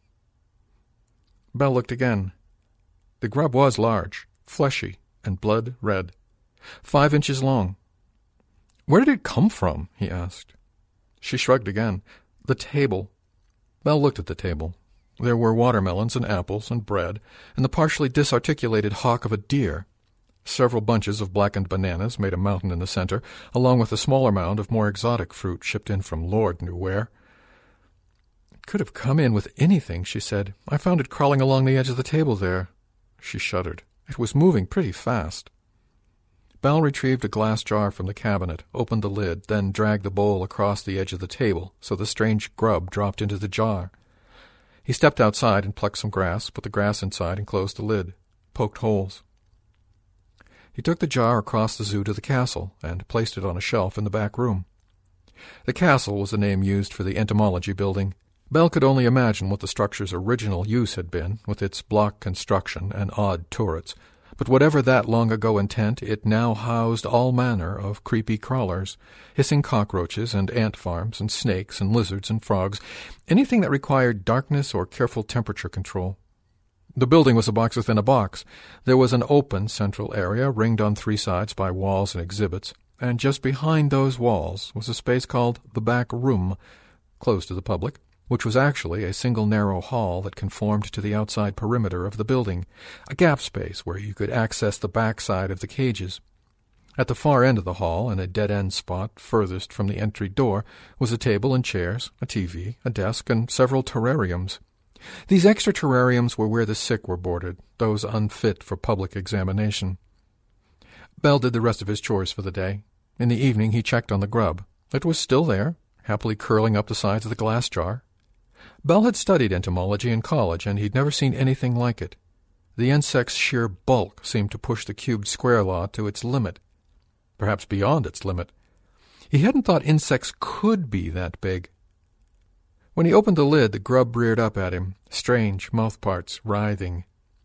S8: Bell looked again. The grub was large, fleshy, and blood red. Five inches long. "Where did it come from?" he asked. She shrugged again. "The table." Bell looked at the table. There were watermelons and apples and bread, and the partially disarticulated hock of a deer. Several bunches of blackened bananas made a mountain in the center, along with a smaller mound of more exotic fruit shipped in from Lord knew where. "It could have come in with anything," she said. "I found it crawling along the edge of the table there." She shuddered. It was moving pretty fast. Bell retrieved a glass jar from the cabinet, opened the lid, then dragged the bowl across the edge of the table so the strange grub dropped into the jar. He stepped outside and plucked some grass, put the grass inside and closed the lid, poked holes. He took the jar across the zoo to the castle and placed it on a shelf in the back room. The castle was the name used for the entomology building. Bell could only imagine what the structure's original use had been, with its block construction and odd turrets. But whatever that long-ago intent, it now housed all manner of creepy crawlers, hissing cockroaches and ant farms and snakes and lizards and frogs, anything that required darkness or careful temperature control. The building was a box within a box. There was an open central area ringed on three sides by walls and exhibits, and just behind those walls was a space called the back room, closed to the public, which was actually a single narrow hall that conformed to the outside perimeter of the building, a gap space where you could access the back side of the cages. At the far end of the hall, in a dead-end spot furthest from the entry door, was a table and chairs, a T V, a desk, and several terrariums. These extra terrariums were where the sick were boarded, those unfit for public examination. Bell did the rest of his chores for the day. In the evening he checked on the grub. It was still there, happily curling up the sides of the glass jar. Bell had studied entomology in college, and he'd never seen anything like it. The insect's sheer bulk seemed to push the cubed square law to its limit, perhaps beyond its limit. He hadn't thought insects could be that big. When he opened the lid, the grub reared up at him, strange mouthparts writhing.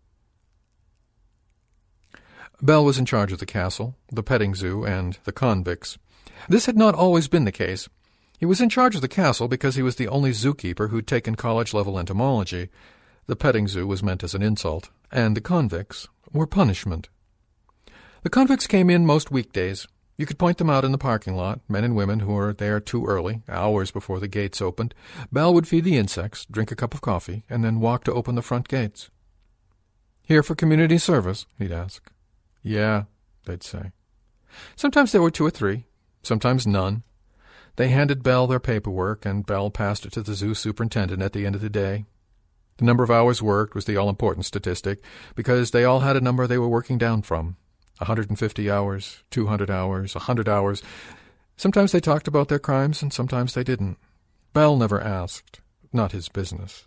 S8: Bell was in charge of the castle, the petting zoo, and the convicts. This had not always been the case. He was in charge of the castle because he was the only zookeeper who'd taken college-level entomology. The petting zoo was meant as an insult, and the convicts were punishment. The convicts came in most weekdays. You could point them out in the parking lot, men and women who were there too early, hours before the gates opened. Bell would feed the insects, drink a cup of coffee, and then walk to open the front gates. "Here for community service?" he'd ask. "Yeah," they'd say. Sometimes there were two or three, sometimes none. They handed Bell their paperwork, and Bell passed it to the zoo superintendent at the end of the day. The number of hours worked was the all-important statistic, because they all had a number they were working down from. A hundred and fifty hours, two hundred hours, a hundred hours. Sometimes they talked about their crimes, and sometimes they didn't. Bell never asked. Not his business.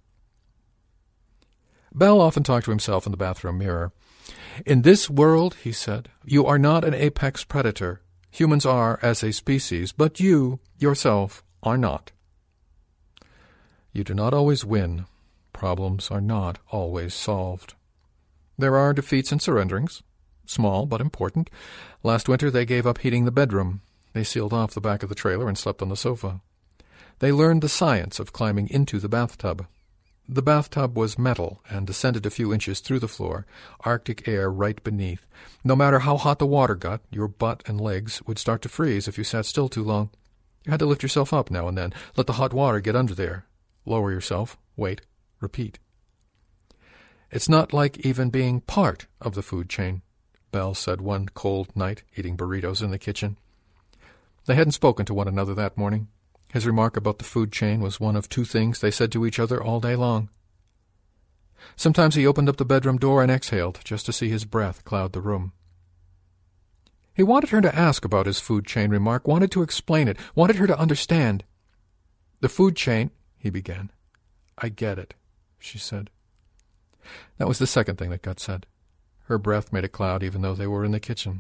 S8: Bell often talked to himself in the bathroom mirror. "In this world," he said, "you are not an apex predator. Humans are as a species, but you, yourself, are not. You do not always win. Problems are not always solved. There are defeats and surrenderings, small but important. Last winter they gave up heating the bedroom. They sealed off the back of the trailer and slept on the sofa. They learned the science of climbing into the bathtub. The bathtub was metal and descended a few inches through the floor, Arctic air right beneath. No matter how hot the water got, your butt and legs would start to freeze if you sat still too long. You had to lift yourself up now and then, let the hot water get under there. Lower yourself, wait, repeat. It's not like even being part of the food chain, Belle said one cold night, eating burritos in the kitchen. They hadn't spoken to one another that morning. His remark about the food chain was one of two things they said to each other all day long. Sometimes he opened up the bedroom door and exhaled, just to see his breath cloud the room. He wanted her to ask about his food chain remark, wanted to explain it, wanted her to understand. The food chain, he began. I get it, she said. That was the second thing that got said. Her breath made a cloud even though they were in the kitchen.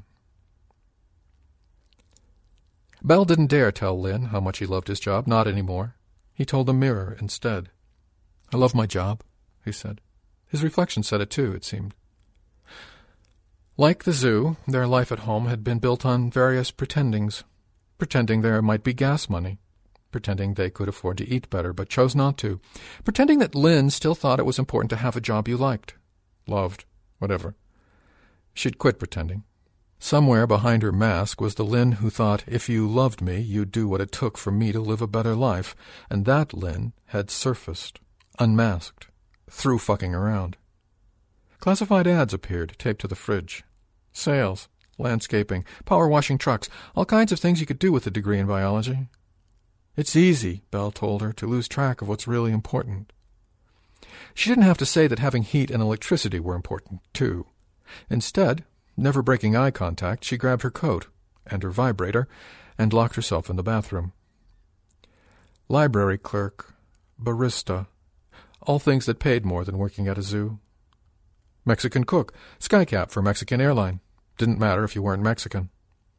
S8: Belle didn't dare tell Lynn how much he loved his job, not anymore. He told the mirror instead. I love my job, he said. His reflection said it too, it seemed. Like the zoo, their life at home had been built on various pretendings. Pretending there might be gas money. Pretending they could afford to eat better, but chose not to. Pretending that Lynn still thought it was important to have a job you liked. Loved. Whatever. She'd quit pretending. Somewhere behind her mask was the Lynn who thought, if you loved me, you'd do what it took for me to live a better life. And that Lynn had surfaced, unmasked, through fucking around. Classified ads appeared, taped to the fridge. Sales, landscaping, power washing trucks, all kinds of things you could do with a degree in biology. It's easy, Belle told her, to lose track of what's really important. She didn't have to say that having heat and electricity were important, too. Instead, never breaking eye contact, she grabbed her coat and her vibrator and locked herself in the bathroom. Library clerk, barista, all things that paid more than working at a zoo. Mexican cook, skycap for Mexican airline. Didn't matter if you weren't Mexican.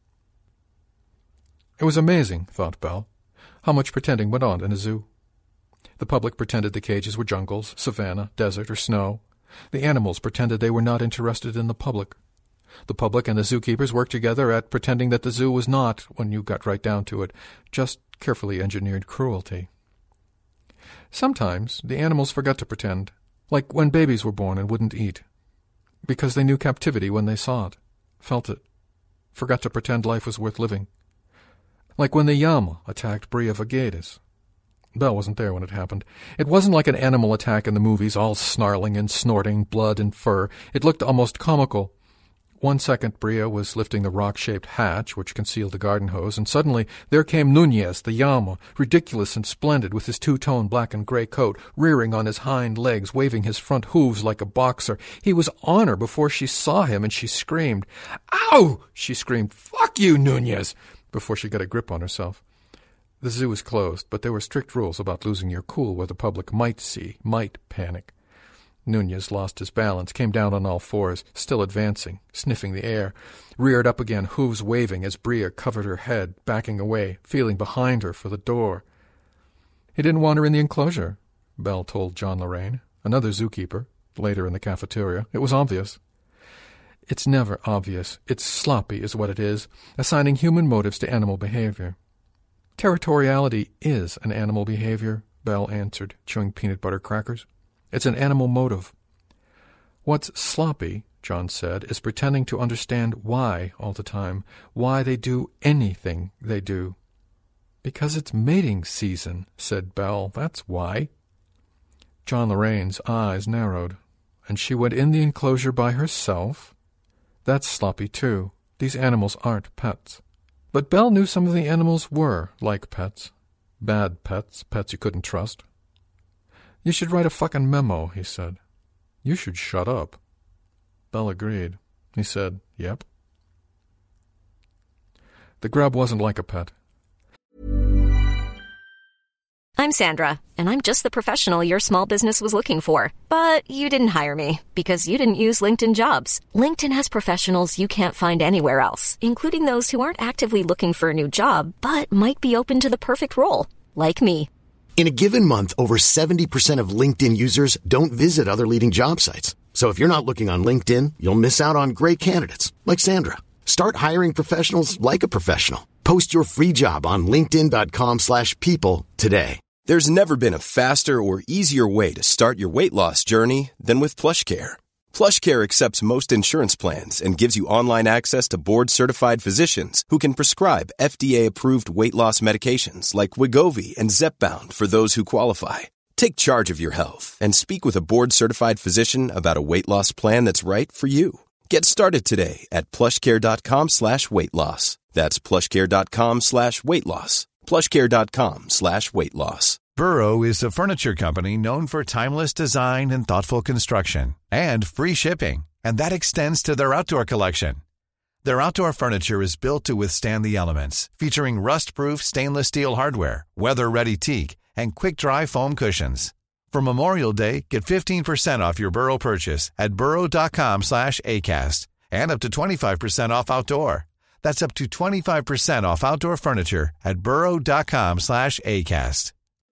S8: It was amazing, thought Belle, how much pretending went on in a zoo. The public pretended the cages were jungles, savanna, desert, or snow. The animals pretended they were not interested in the public. The public and the zookeepers worked together at pretending that the zoo was not, when you got right down to it, just carefully engineered cruelty. Sometimes the animals forgot to pretend, like when babies were born and wouldn't eat, because they knew captivity when they saw it, felt it, forgot to pretend life was worth living. Like when the llama attacked Bria Vagedes. Belle wasn't there when it happened. It wasn't like an animal attack in the movies, all snarling and snorting, blood and fur. It looked almost comical. One second Bria was lifting the rock-shaped hatch which concealed the garden hose, and suddenly there came Nunez, the llama, ridiculous and splendid, with his two-tone black and gray coat, rearing on his hind legs, waving his front hooves like a boxer. He was on her before she saw him, and she screamed. "Ow!" she screamed. "Fuck you, Nunez!" before she got a grip on herself. The zoo was closed, but there were strict rules about losing your cool where the public might see, might panic. Nunez lost his balance, came down on all fours, still advancing, sniffing the air, reared up again, hooves waving as Bria covered her head, backing away, feeling behind her for the door. He didn't want her in the enclosure, Belle told John Lorraine, another zookeeper, later in the cafeteria. It was obvious. It's never obvious. It's sloppy is what it is, assigning human motives to animal behavior. Territoriality is an animal behavior, Belle answered, chewing peanut butter crackers. It's an animal motive. What's sloppy, John said, is pretending to understand why all the time, why they do anything they do. Because it's mating season, said Belle. That's why. John Lorraine's eyes narrowed. And she went in the enclosure by herself? That's sloppy, too. These animals aren't pets. But Belle knew some of the animals were like pets. Bad pets, pets you couldn't trust. You should write a fucking memo, he said. You should shut up. Belle agreed. He said, yep. The grub wasn't like a pet.
S9: I'm Sandra, and I'm just the professional your small business was looking for. But you didn't hire me because you didn't use LinkedIn Jobs. LinkedIn has professionals you can't find anywhere else, including those who aren't actively looking for a new job, but might be open to the perfect role. like me.
S2: In a given month, over seventy percent of LinkedIn users don't visit other leading job sites. So if you're not looking on LinkedIn, you'll miss out on great candidates like Sandra. Start hiring professionals like a professional. Post your free job on linkedin.com slash people today.
S10: There's never been a faster or easier way to start your weight loss journey than with PlushCare. PlushCare accepts most insurance plans and gives you online access to board-certified physicians who can prescribe F D A-approved weight loss medications like Wegovy and Zepbound for those who qualify. Take charge of your health and speak with a board-certified physician about a weight loss plan that's right for you. Get started today at plushcare.com slash weight loss. That's plushcare.com slash weight loss. plushcare.com slash weight loss.
S3: Burrow is a furniture company known for timeless design and thoughtful construction and free shipping, and that extends to their outdoor collection. Their outdoor furniture is built to withstand the elements, featuring rust-proof stainless steel hardware, weather-ready teak, and quick-dry foam cushions. For Memorial Day, get fifteen percent off your Burrow purchase at burrow.com slash ACAST and up to twenty-five percent off outdoor. That's up to twenty-five percent off outdoor furniture at burrow.com slash ACAST.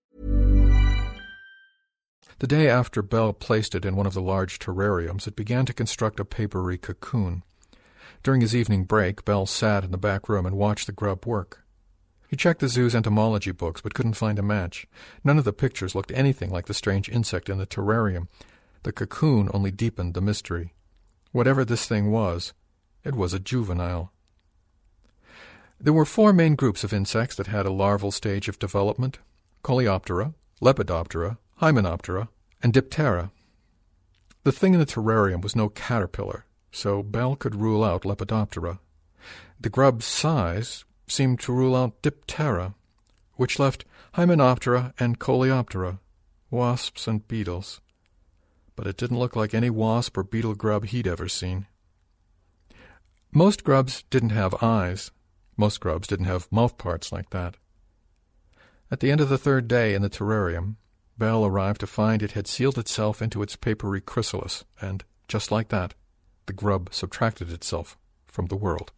S8: The day after Belle placed it in one of the large terrariums, it began to construct a papery cocoon. During his evening break, Belle sat in the back room and watched the grub work. He checked the zoo's entomology books, but couldn't find a match. None of the pictures looked anything like the strange insect in the terrarium. The cocoon only deepened the mystery. Whatever this thing was, it was a juvenile. There were four main groups of insects that had a larval stage of development: Coleoptera, Lepidoptera, Hymenoptera, and Diptera. The thing in the terrarium was no caterpillar, so Belle could rule out Lepidoptera. The grub's size seemed to rule out Diptera, which left Hymenoptera and Coleoptera, wasps and beetles. But it didn't look like any wasp or beetle grub he'd ever seen. Most grubs didn't have eyes. Most grubs didn't have mouth parts like that. At the end of the third day in the terrarium, Belle arrived to find it had sealed itself into its papery chrysalis, and, just like that, the grub subtracted itself from the world.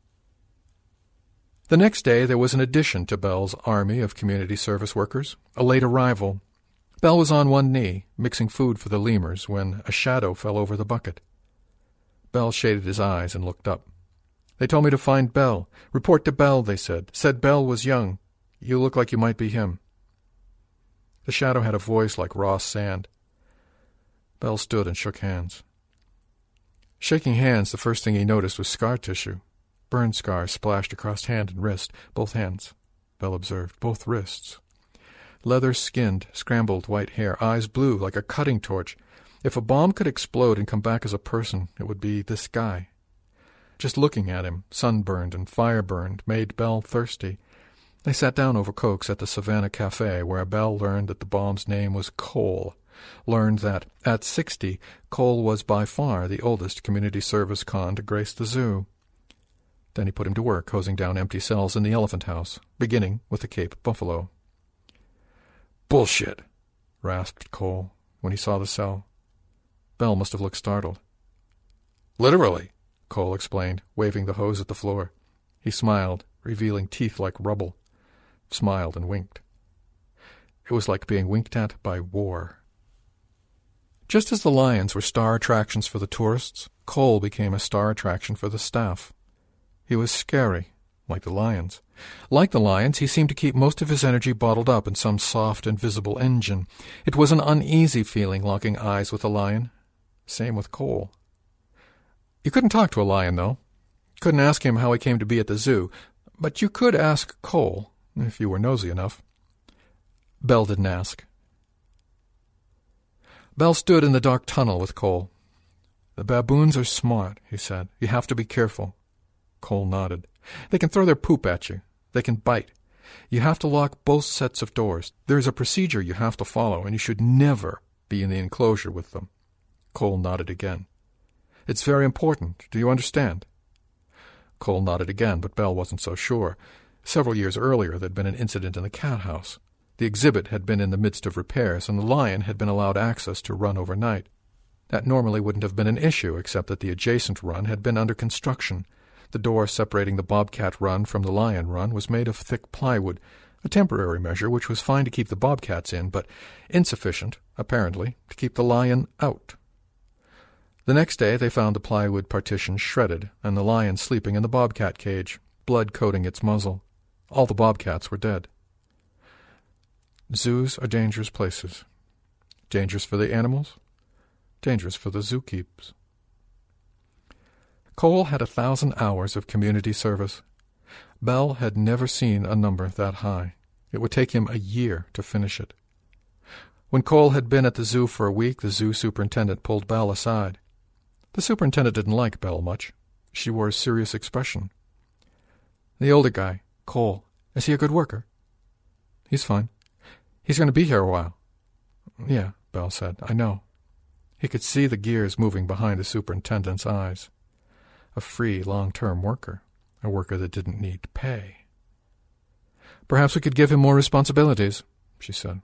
S8: The next day there was an addition to Belle's army of community service workers, a late arrival. Belle was on one knee, mixing food for the lemurs, when a shadow fell over the bucket. Belle shaded his eyes and looked up. "They told me to find Belle. Report to Belle," they said. "Said Belle was young. You look like you might be him." The shadow had a voice like raw sand. Belle stood and shook hands. Shaking hands, the first thing he noticed was scar tissue. Burn scars splashed across hand and wrist, both hands, Belle observed, both wrists. Leather-skinned, scrambled white hair, eyes blue like a cutting torch. If a bomb could explode and come back as a person, it would be this guy. Just looking at him, sunburned and fire-burned, made Belle thirsty. They sat down over Cokes at the Savannah Cafe, where Belle learned that the bomb's name was Cole, learned that, at sixty, Cole was by far the oldest community service con to grace the zoo. Then he put him to work hosing down empty cells in the Elephant House, beginning with the Cape Buffalo. "Bullshit," rasped Cole when he saw the cell. Belle must have looked startled. "Literally," Cole explained, waving the hose at the floor. He smiled, revealing teeth like rubble. Smiled and winked. It was like being winked at by war. Just as the lions were star attractions for the tourists, Cole became a star attraction for the staff. He was scary, like the lions. Like the lions, he seemed to keep most of his energy bottled up in some soft, invisible engine. It was an uneasy feeling locking eyes with a lion. Same with Cole. You couldn't talk to a lion, though. Couldn't ask him how he came to be at the zoo, but you could ask Cole, if you were nosy enough. Belle didn't ask. Belle stood in the dark tunnel with Cole. "The baboons are smart," he said. "You have to be careful." Cole nodded. "They can throw their poop at you. They can bite. You have to lock both sets of doors. There is a procedure you have to follow, and you should never be in the enclosure with them." Cole nodded again. "It's very important. Do you understand?" Cole nodded again, but Belle wasn't so sure. Several years earlier there had been an incident in the cat house. The exhibit had been in the midst of repairs, and the lion had been allowed access to run overnight. That normally wouldn't have been an issue, except that the adjacent run had been under construction. The door separating the bobcat run from the lion run was made of thick plywood. a temporary measure which was fine to keep the bobcats in, but insufficient, apparently, to keep the lion out. The next day they found the plywood partition shredded, and the lion sleeping in the bobcat cage, blood coating its muzzle. All the bobcats were dead. Zoos are dangerous places. Dangerous for the animals, dangerous for the zookeepers. Cole had a thousand hours of community service. Bell had never seen a number that high. It would take him a year to finish it. When Cole had been at the zoo for a week, the zoo superintendent pulled Bell aside. The superintendent didn't like Bell much. She wore a serious expression. The older guy, Cole, is he a good worker? He's fine. He's going to be here a while. Yeah, Bell said, I know. He could see the gears moving behind the superintendent's eyes. A free, long-term worker, a worker that didn't need pay. Perhaps we could give him more responsibilities, she said.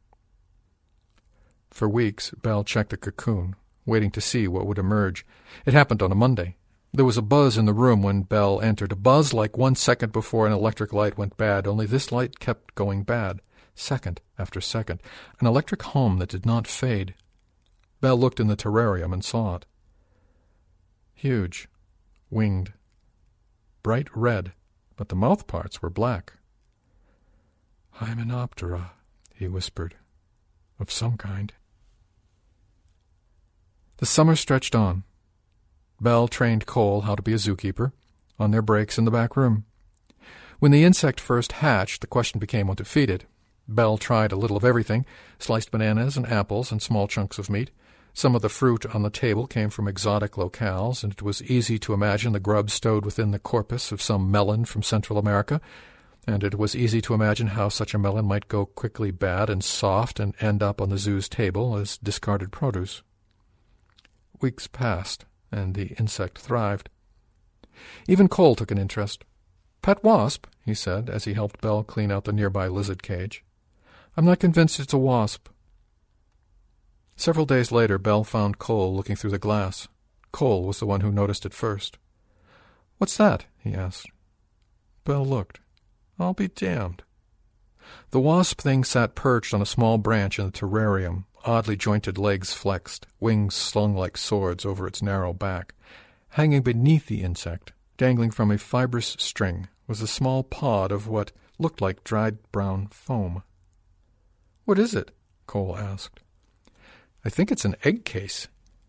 S8: For weeks, Bell checked the cocoon, waiting to see what would emerge. It happened on a Monday. There was a buzz in the room when Bell entered, a buzz like one second before an electric light went bad, only this light kept going bad, second after second, an electric hum that did not fade. Bell looked in the terrarium and saw it. Huge, winged, bright red, but the mouth parts were black. Hymenoptera, he whispered, of some kind. The summer stretched on. Bell trained Cole how to be a zookeeper, on their breaks in the back room. When the insect first hatched, the question became what to feed it. Bell tried a little of everything, sliced bananas and apples and small chunks of meat. Some of the fruit on the table came from exotic locales, and it was easy to imagine the grub stowed within the corpus of some melon from Central America, and it was easy to imagine how such a melon might go quickly bad and soft and end up on the zoo's table as discarded produce. Weeks passed, and the insect thrived. Even Cole took an interest. Pet wasp, he said, as he helped Bell clean out the nearby lizard cage. I'm not convinced it's a wasp. Several days later, Bell found Cole looking through the glass. Cole was the one who noticed it first. What's that? He asked. Bell looked. I'll be damned. The wasp thing sat perched on a small branch in the terrarium, oddly jointed legs flexed, wings slung like swords over its narrow back. Hanging beneath the insect, dangling from a fibrous string, was a small pod of what looked like dried brown foam. What is it? Cole asked. I think it's an egg case.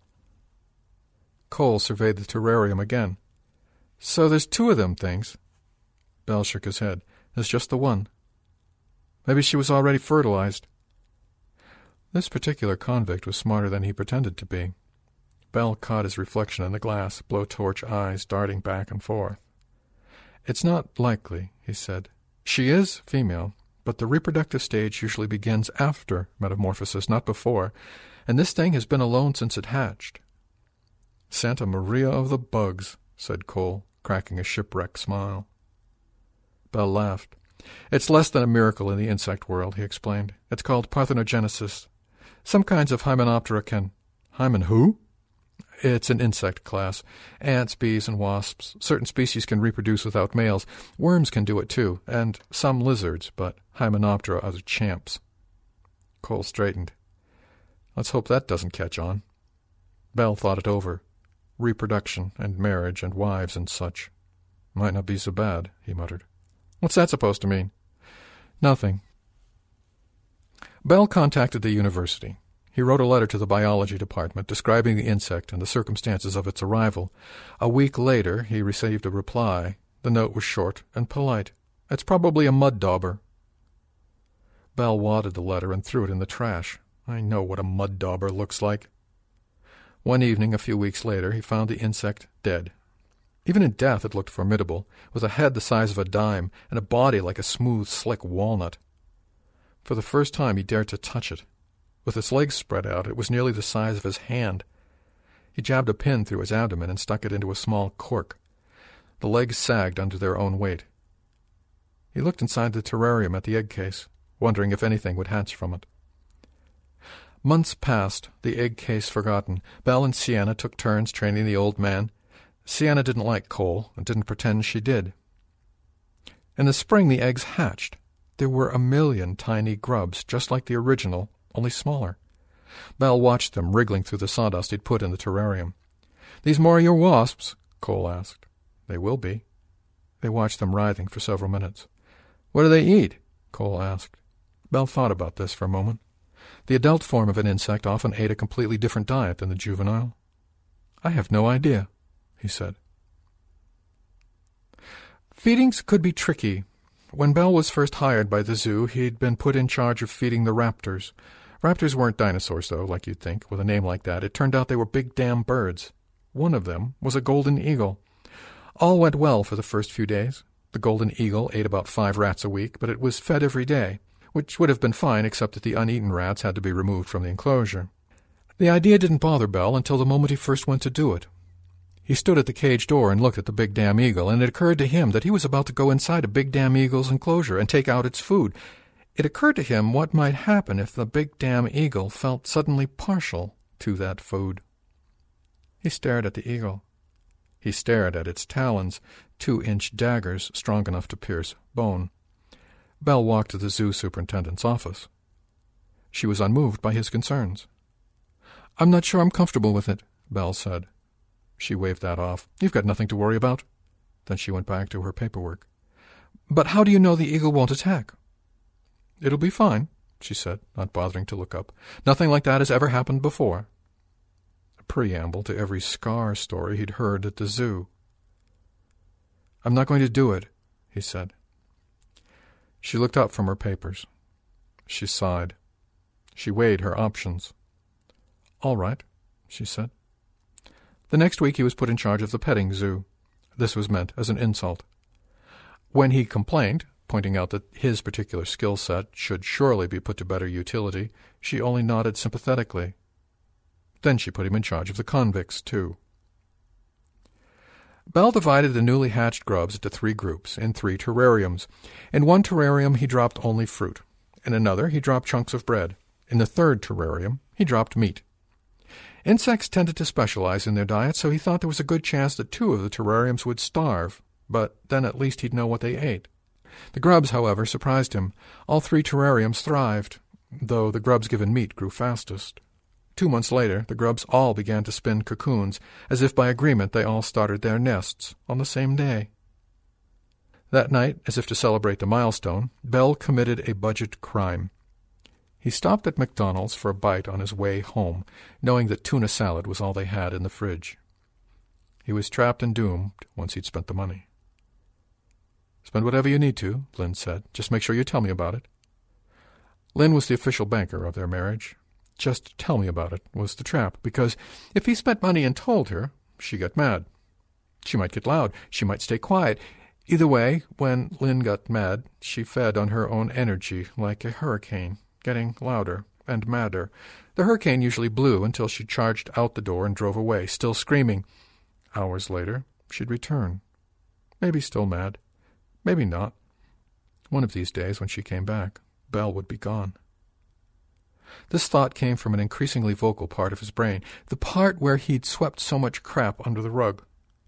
S8: Cole surveyed the terrarium again. So there's two of them things. Bell shook his head. There's just the one. Maybe she was already fertilized. This particular convict was smarter than he pretended to be. Bell caught his reflection in the glass, blowtorch eyes darting back and forth. It's not likely, he said. She is female, but the reproductive stage usually begins after metamorphosis, not before, and this thing has been alone since it hatched. Santa Maria of the bugs, said Cole, cracking a shipwreck smile. Bell laughed. It's less than a miracle in the insect world, he explained. It's called parthenogenesis. Some kinds of Hymenoptera can... Hymen who? It's an insect class. Ants, bees, and wasps. Certain species can reproduce without males. Worms can do it too, and some lizards, but Hymenoptera are the champs. Cole straightened. Let's hope that doesn't catch on. Bell thought it over. Reproduction and marriage and wives and such. Might not be so bad, he muttered. What's that supposed to mean? Nothing. Bell contacted the university. He wrote a letter to the biology department describing the insect and the circumstances of its arrival. A week later he received a reply. The note was short and polite. It's probably a mud dauber. Bell wadded the letter and threw it in the trash. I know what a mud dauber looks like. One evening, a few weeks later, he found the insect dead. Even in death it looked formidable, with a head the size of a dime and a body like a smooth, slick walnut. For the first time he dared to touch it. With its legs spread out, it was nearly the size of his hand. He jabbed a pin through his abdomen and stuck it into a small cork. The legs sagged under their own weight. He looked inside the terrarium at the egg case, wondering if anything would hatch from it. Months passed, the egg case forgotten. Bell and Sienna took turns training the old man. Sienna didn't like Cole and didn't pretend she did. In the spring the eggs hatched. There were a million tiny grubs, just like the original, only smaller. Belle watched them wriggling through the sawdust he'd put in the terrarium. "These more your wasps?" Cole asked. "They will be." They watched them writhing for several minutes. "What do they eat?" Cole asked. Belle thought about this for a moment. The adult form of an insect often ate a completely different diet than the juvenile. "I have no idea," he said. Feedings could be tricky. When Belle was first hired by the zoo, he'd been put in charge of feeding the raptors. Raptors weren't dinosaurs, though, like you'd think, with a name like that. It turned out they were big damn birds. One of them was a golden eagle. All went well for the first few days. The golden eagle ate about five rats a week, but it was fed every day, which would have been fine except that the uneaten rats had to be removed from the enclosure. The idea didn't bother Belle until the moment he first went to do it. He stood at the cage door and looked at the big damn eagle, and it occurred to him that he was about to go inside a big damn eagle's enclosure and take out its food. It occurred to him what might happen if the big damn eagle felt suddenly partial to that food. He stared at the eagle. He stared at its talons, two-inch daggers strong enough to pierce bone. Belle walked to the zoo superintendent's office. She was unmoved by his concerns. "I'm not sure I'm comfortable with it," Belle said. She waved that off. "You've got nothing to worry about." Then she went back to her paperwork. "But how do you know the eagle won't attack?" "It'll be fine," she said, not bothering to look up. "Nothing like that has ever happened before." A preamble to every scar story he'd heard at the zoo. "I'm not going to do it," he said. She looked up from her papers. She sighed. She weighed her options. "All right," she said. The next week he was put in charge of the petting zoo. This was meant as an insult. When he complained, pointing out that his particular skill set should surely be put to better utility, she only nodded sympathetically. Then she put him in charge of the convicts, too. Belle divided the newly hatched grubs into three groups, in three terrariums. In one terrarium he dropped only fruit. In another he dropped chunks of bread. In the third terrarium he dropped meat. Insects tended to specialize in their diet, so he thought there was a good chance that two of the terrariums would starve, but then at least he'd know what they ate. The grubs, however, surprised him. All three terrariums thrived, though the grubs given meat grew fastest. Two months later, the grubs all began to spin cocoons. As if by agreement, they all started their nests on the same day. That night, as if to celebrate the milestone, Belle committed a budget crime. He stopped at McDonald's for a bite on his way home, knowing that tuna salad was all they had in the fridge. He was trapped and doomed once he'd spent the money. "Spend whatever you need to," Lynn said. "Just make sure you tell me about it." Lynn was the official banker of their marriage. Just tell me about it was the trap, because if he spent money and told her, she got mad. She might get loud. She might stay quiet. Either way, when Lynn got mad, she fed on her own energy like a hurricane, getting louder and madder. The hurricane usually blew until she charged out the door and drove away, still screaming. Hours later, she'd return. Maybe still mad. Maybe not. One of these days, when she came back, Belle would be gone. This thought came from an increasingly vocal part of his brain, the part where he'd swept so much crap under the rug.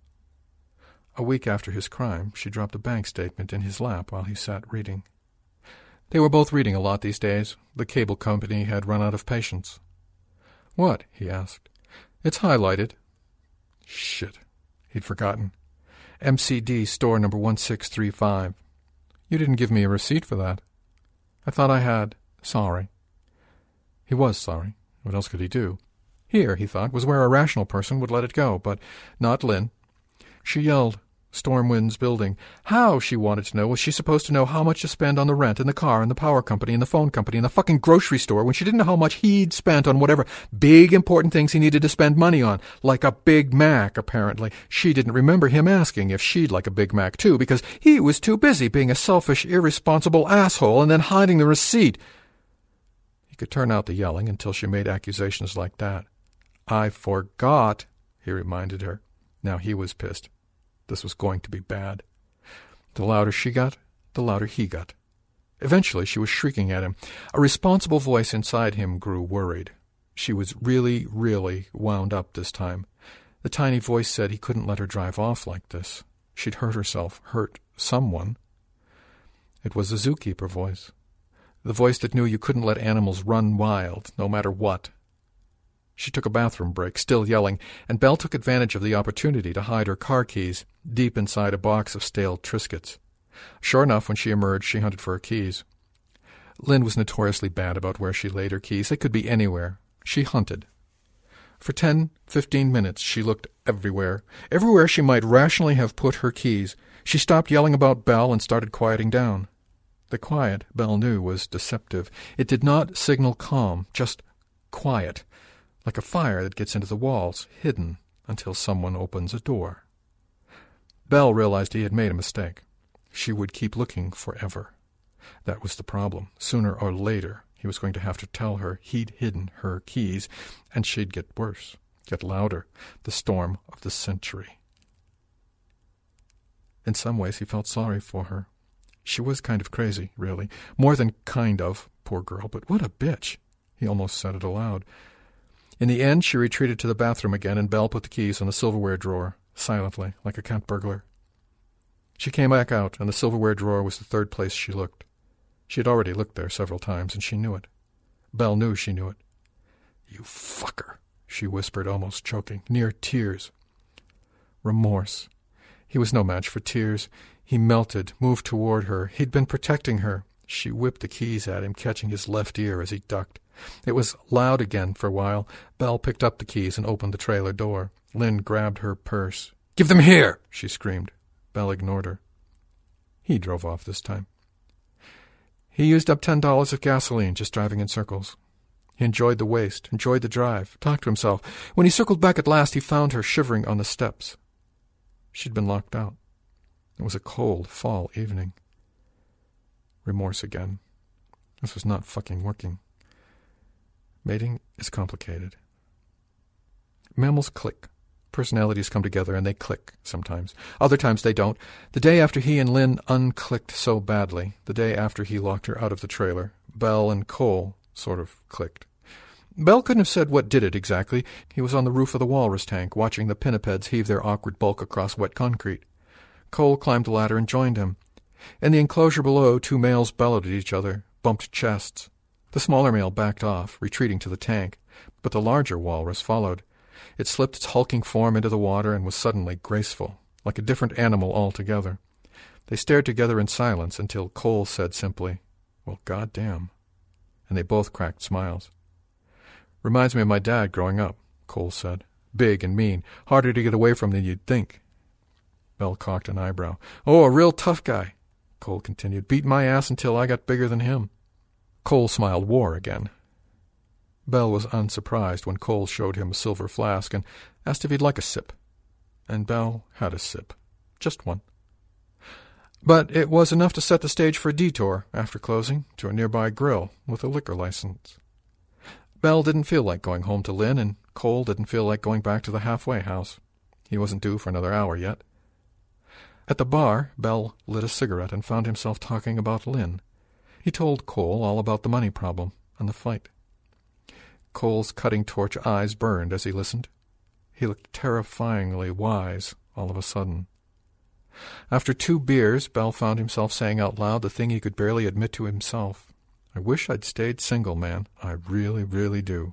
S8: A week after his crime, she dropped a bank statement in his lap while he sat reading. They were both reading a lot these days. The cable company had run out of patience. "What?" he asked. "It's highlighted." Shit. He'd forgotten. M C D store number one six three five. "You didn't give me a receipt for that." "I thought I had. Sorry." He was sorry. What else could he do? Here, he thought, was where a rational person would let it go, but not Lynn. She yelled. Stormwind's building. How, she wanted to know, was she supposed to know how much to spend on the rent and the car and the power company and the phone company and the fucking grocery store when she didn't know how much he'd spent on whatever big important things he needed to spend money on, like a Big Mac, apparently. She didn't remember him asking if she'd like a Big Mac, too, because he was too busy being a selfish, irresponsible asshole and then hiding the receipt. He could turn out the yelling until she made accusations like that. "I forgot," he reminded her. Now he was pissed. This was going to be bad. The louder she got, the louder he got. Eventually she was shrieking at him. A responsible voice inside him grew worried. She was really, really wound up this time. The tiny voice said he couldn't let her drive off like this. She'd hurt herself, hurt someone. It was a zookeeper voice. The voice that knew you couldn't let animals run wild, no matter what. She took a bathroom break, still yelling, and Belle took advantage of the opportunity to hide her car keys deep inside a box of stale Triscuits. Sure enough, when she emerged, she hunted for her keys. Lynn was notoriously bad about where she laid her keys. They could be anywhere. She hunted. For ten, fifteen minutes she looked everywhere. Everywhere she might rationally have put her keys. She stopped yelling about Belle and started quieting down. The quiet, Belle knew, was deceptive. It did not signal calm, just quiet, like a fire that gets into the walls, hidden until someone opens a door. Belle realized he had made a mistake. She would keep looking forever. That was the problem. Sooner or later, he was going to have to tell her he'd hidden her keys, and she'd get worse, get louder, the storm of the century. In some ways, he felt sorry for her. She was kind of crazy, really. More than kind of, poor girl, but what a bitch. He almost said it aloud. In the end, she retreated to the bathroom again, and Belle put the keys in the silverware drawer, silently, like a cat burglar. She came back out, and the silverware drawer was the third place she looked. She had already looked there several times, and she knew it. Belle knew she knew it. "You fucker," she whispered, almost choking, near tears. Remorse. He was no match for tears. He melted, moved toward her. He'd been protecting her. She whipped the keys at him, catching his left ear as he ducked. It was loud again for a while. Belle picked up the keys and opened the trailer door. Lynn grabbed her purse. "Give them here!" she screamed. Belle ignored her. He drove off this time. He used up ten dollars of gasoline just driving in circles. He enjoyed the waste, enjoyed the drive, talked to himself. When he circled back at last, he found her shivering on the steps. She'd been locked out. It was a cold fall evening. Remorse again. This was not fucking working. Mating is complicated. Mammals click. Personalities come together and they click sometimes. Other times they don't. The day after he and Lynn unclicked so badly, the day after he locked her out of the trailer, Belle and Cole sort of clicked. Belle couldn't have said what did it exactly. He was on the roof of the walrus tank, watching the pinnipeds heave their awkward bulk across wet concrete. Cole climbed the ladder and joined him. In the enclosure below, two males bellowed at each other, bumped chests. The smaller male backed off, retreating to the tank, but the larger walrus followed. It slipped its hulking form into the water and was suddenly graceful, like a different animal altogether. They stared together in silence until Cole said simply, "Well, goddamn," and they both cracked smiles. "Reminds me of my dad growing up," Cole said. "Big and mean, harder to get away from than you'd think." Belle cocked an eyebrow. "Oh, a real tough guy," Cole continued. "Beat my ass until I got bigger than him." Cole smiled war again. Belle was unsurprised when Cole showed him a silver flask and asked if he'd like a sip. And Belle had a sip. Just one. But it was enough to set the stage for a detour, after closing, to a nearby grill with a liquor license. Belle didn't feel like going home to Lynn, and Cole didn't feel like going back to the halfway house. He wasn't due for another hour yet. At the bar, Belle lit a cigarette and found himself talking about Lynn. He told Cole all about the money problem and the fight. Cole's cutting-torch eyes burned as he listened. He looked terrifyingly wise all of a sudden. After two beers, Belle found himself saying out loud the thing he could barely admit to himself. "I wish I'd stayed single, man. I really, really do."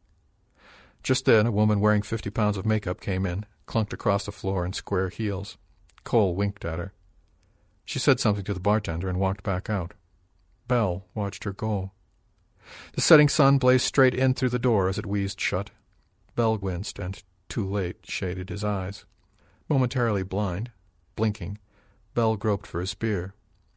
S8: Just then, a woman wearing fifty pounds of makeup came in, clunked across the floor in square heels. Cole winked at her. She said something to the bartender and walked back out. Belle watched her go. The setting sun blazed straight in through the door as it wheezed shut. Belle winced and, too late, shaded his eyes. Momentarily blind, blinking, Belle groped for his beer.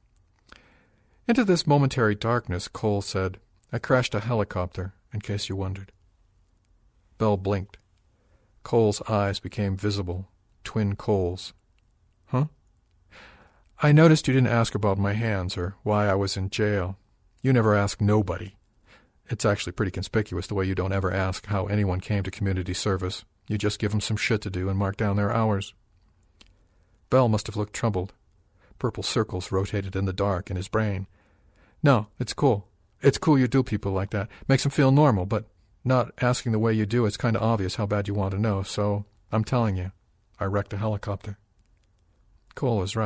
S8: Into this momentary darkness, Cole said, "I crashed a helicopter, in case you wondered." Belle blinked. Cole's eyes became visible, twin Coles. "Huh?" "I noticed you didn't ask about my hands or why I was in jail. You never ask nobody. It's actually pretty conspicuous the way you don't ever ask how anyone came to community service. You just give them some shit to do and mark down their hours." Belle must have looked troubled. Purple circles rotated in the dark in his brain. "No, it's cool. It's cool you do people like that. Makes them feel normal, but not asking the way you do, it's kind of obvious how bad you want to know, so I'm telling you, I wrecked a helicopter." Cole was right.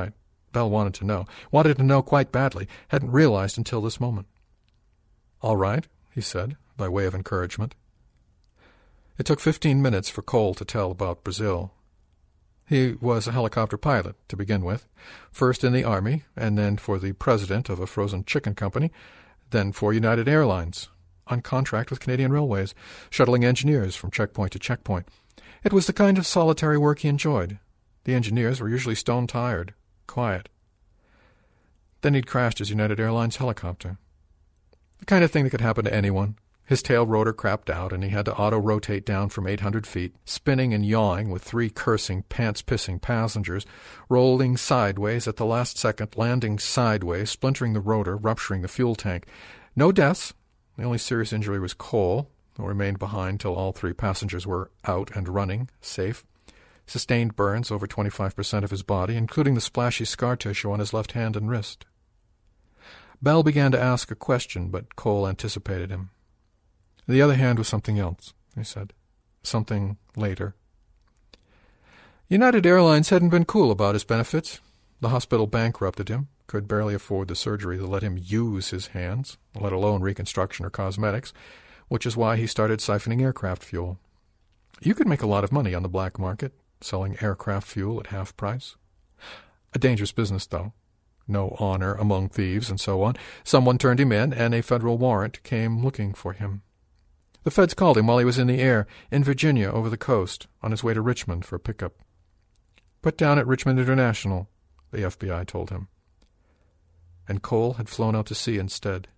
S8: Bell wanted to know, wanted to know quite badly, hadn't realized until this moment. "All right," he said, by way of encouragement. It took fifteen minutes for Cole to tell about Brazil. He was a helicopter pilot, to begin with, first in the Army, and then for the president of a frozen chicken company, then for United Airlines, on contract with Canadian Railways, shuttling engineers from checkpoint to checkpoint. It was the kind of solitary work he enjoyed. The engineers were usually stone-tired, quiet. Then he'd crashed his United Airlines helicopter. The kind of thing that could happen to anyone. His tail rotor crapped out, and he had to auto-rotate down from eight hundred feet, spinning and yawing with three cursing, pants-pissing passengers, rolling sideways at the last second, landing sideways, splintering the rotor, rupturing the fuel tank. No deaths. The only serious injury was Cole, who remained behind till all three passengers were out and running, safe. Sustained burns over twenty-five percent of his body, including the splashy scar tissue on his left hand and wrist. Bell began to ask a question, but Cole anticipated him. The other hand was something else, he said. Something later. United Airlines hadn't been cool about his benefits. The hospital bankrupted him, could barely afford the surgery that let him use his hands, let alone reconstruction or cosmetics, which is why he started siphoning aircraft fuel. You could make a lot of money on the black market, selling aircraft fuel at half price. A dangerous business, though. No honor among thieves and so on. Someone turned him in, and a federal warrant came looking for him. The feds called him while he was in the air, in Virginia over the coast, on his way to Richmond for a pickup. Put down at Richmond International, the F B I told him. And Cole had flown out to sea instead.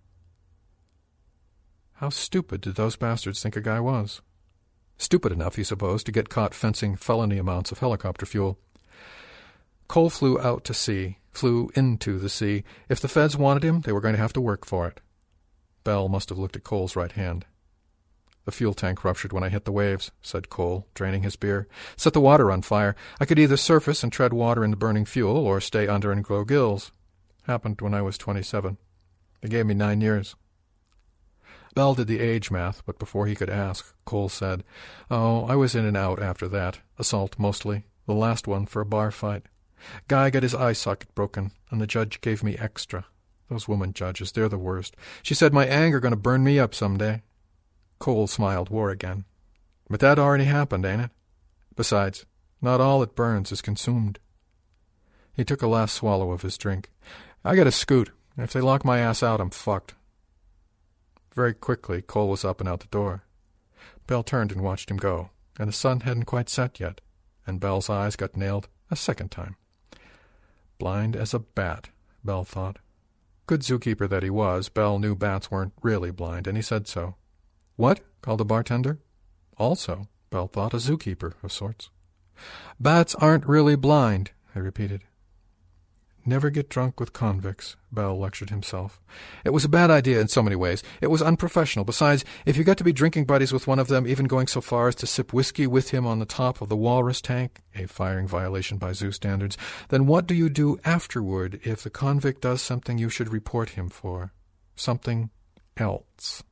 S8: How stupid did those bastards think a guy was? Stupid enough, he supposed, to get caught fencing felony amounts of helicopter fuel. Cole flew out to sea, flew into the sea. If the feds wanted him, they were going to have to work for it. Bell must have looked at Cole's right hand. The fuel tank ruptured when I hit the waves, said Cole, draining his beer. Set the water on fire. I could either surface and tread water in the burning fuel, or stay under and grow gills. Happened when I was twenty-seven. They gave me nine years. Bell did the age math, but before he could ask, Cole said, "Oh, I was in and out after that. Assault, mostly. The last one for a bar fight. Guy got his eye socket broken, and the judge gave me extra. Those woman judges, they're the worst. She said my anger going to burn me up some day." Cole smiled war again. "But that already happened, ain't it? Besides, not all that burns is consumed." He took a last swallow of his drink. "I got to scoot. If they lock my ass out, I'm fucked." Very quickly, Cole was up and out the door. Bell turned and watched him go, and the sun hadn't quite set yet, and Bell's eyes got nailed a second time. Blind as a bat, Bell thought. Good zookeeper that he was, Bell knew bats weren't really blind, and he said so. "What?" called the bartender. Also, Bell thought, a zookeeper of sorts. "Bats aren't really blind," he repeated. Never get drunk with convicts, Bell lectured himself. It was a bad idea in so many ways. It was unprofessional. Besides, if you got to be drinking buddies with one of them, even going so far as to sip whiskey with him on the top of the walrus tank, a firing violation by zoo standards, then what do you do afterward if the convict does something you should report him for? Something else.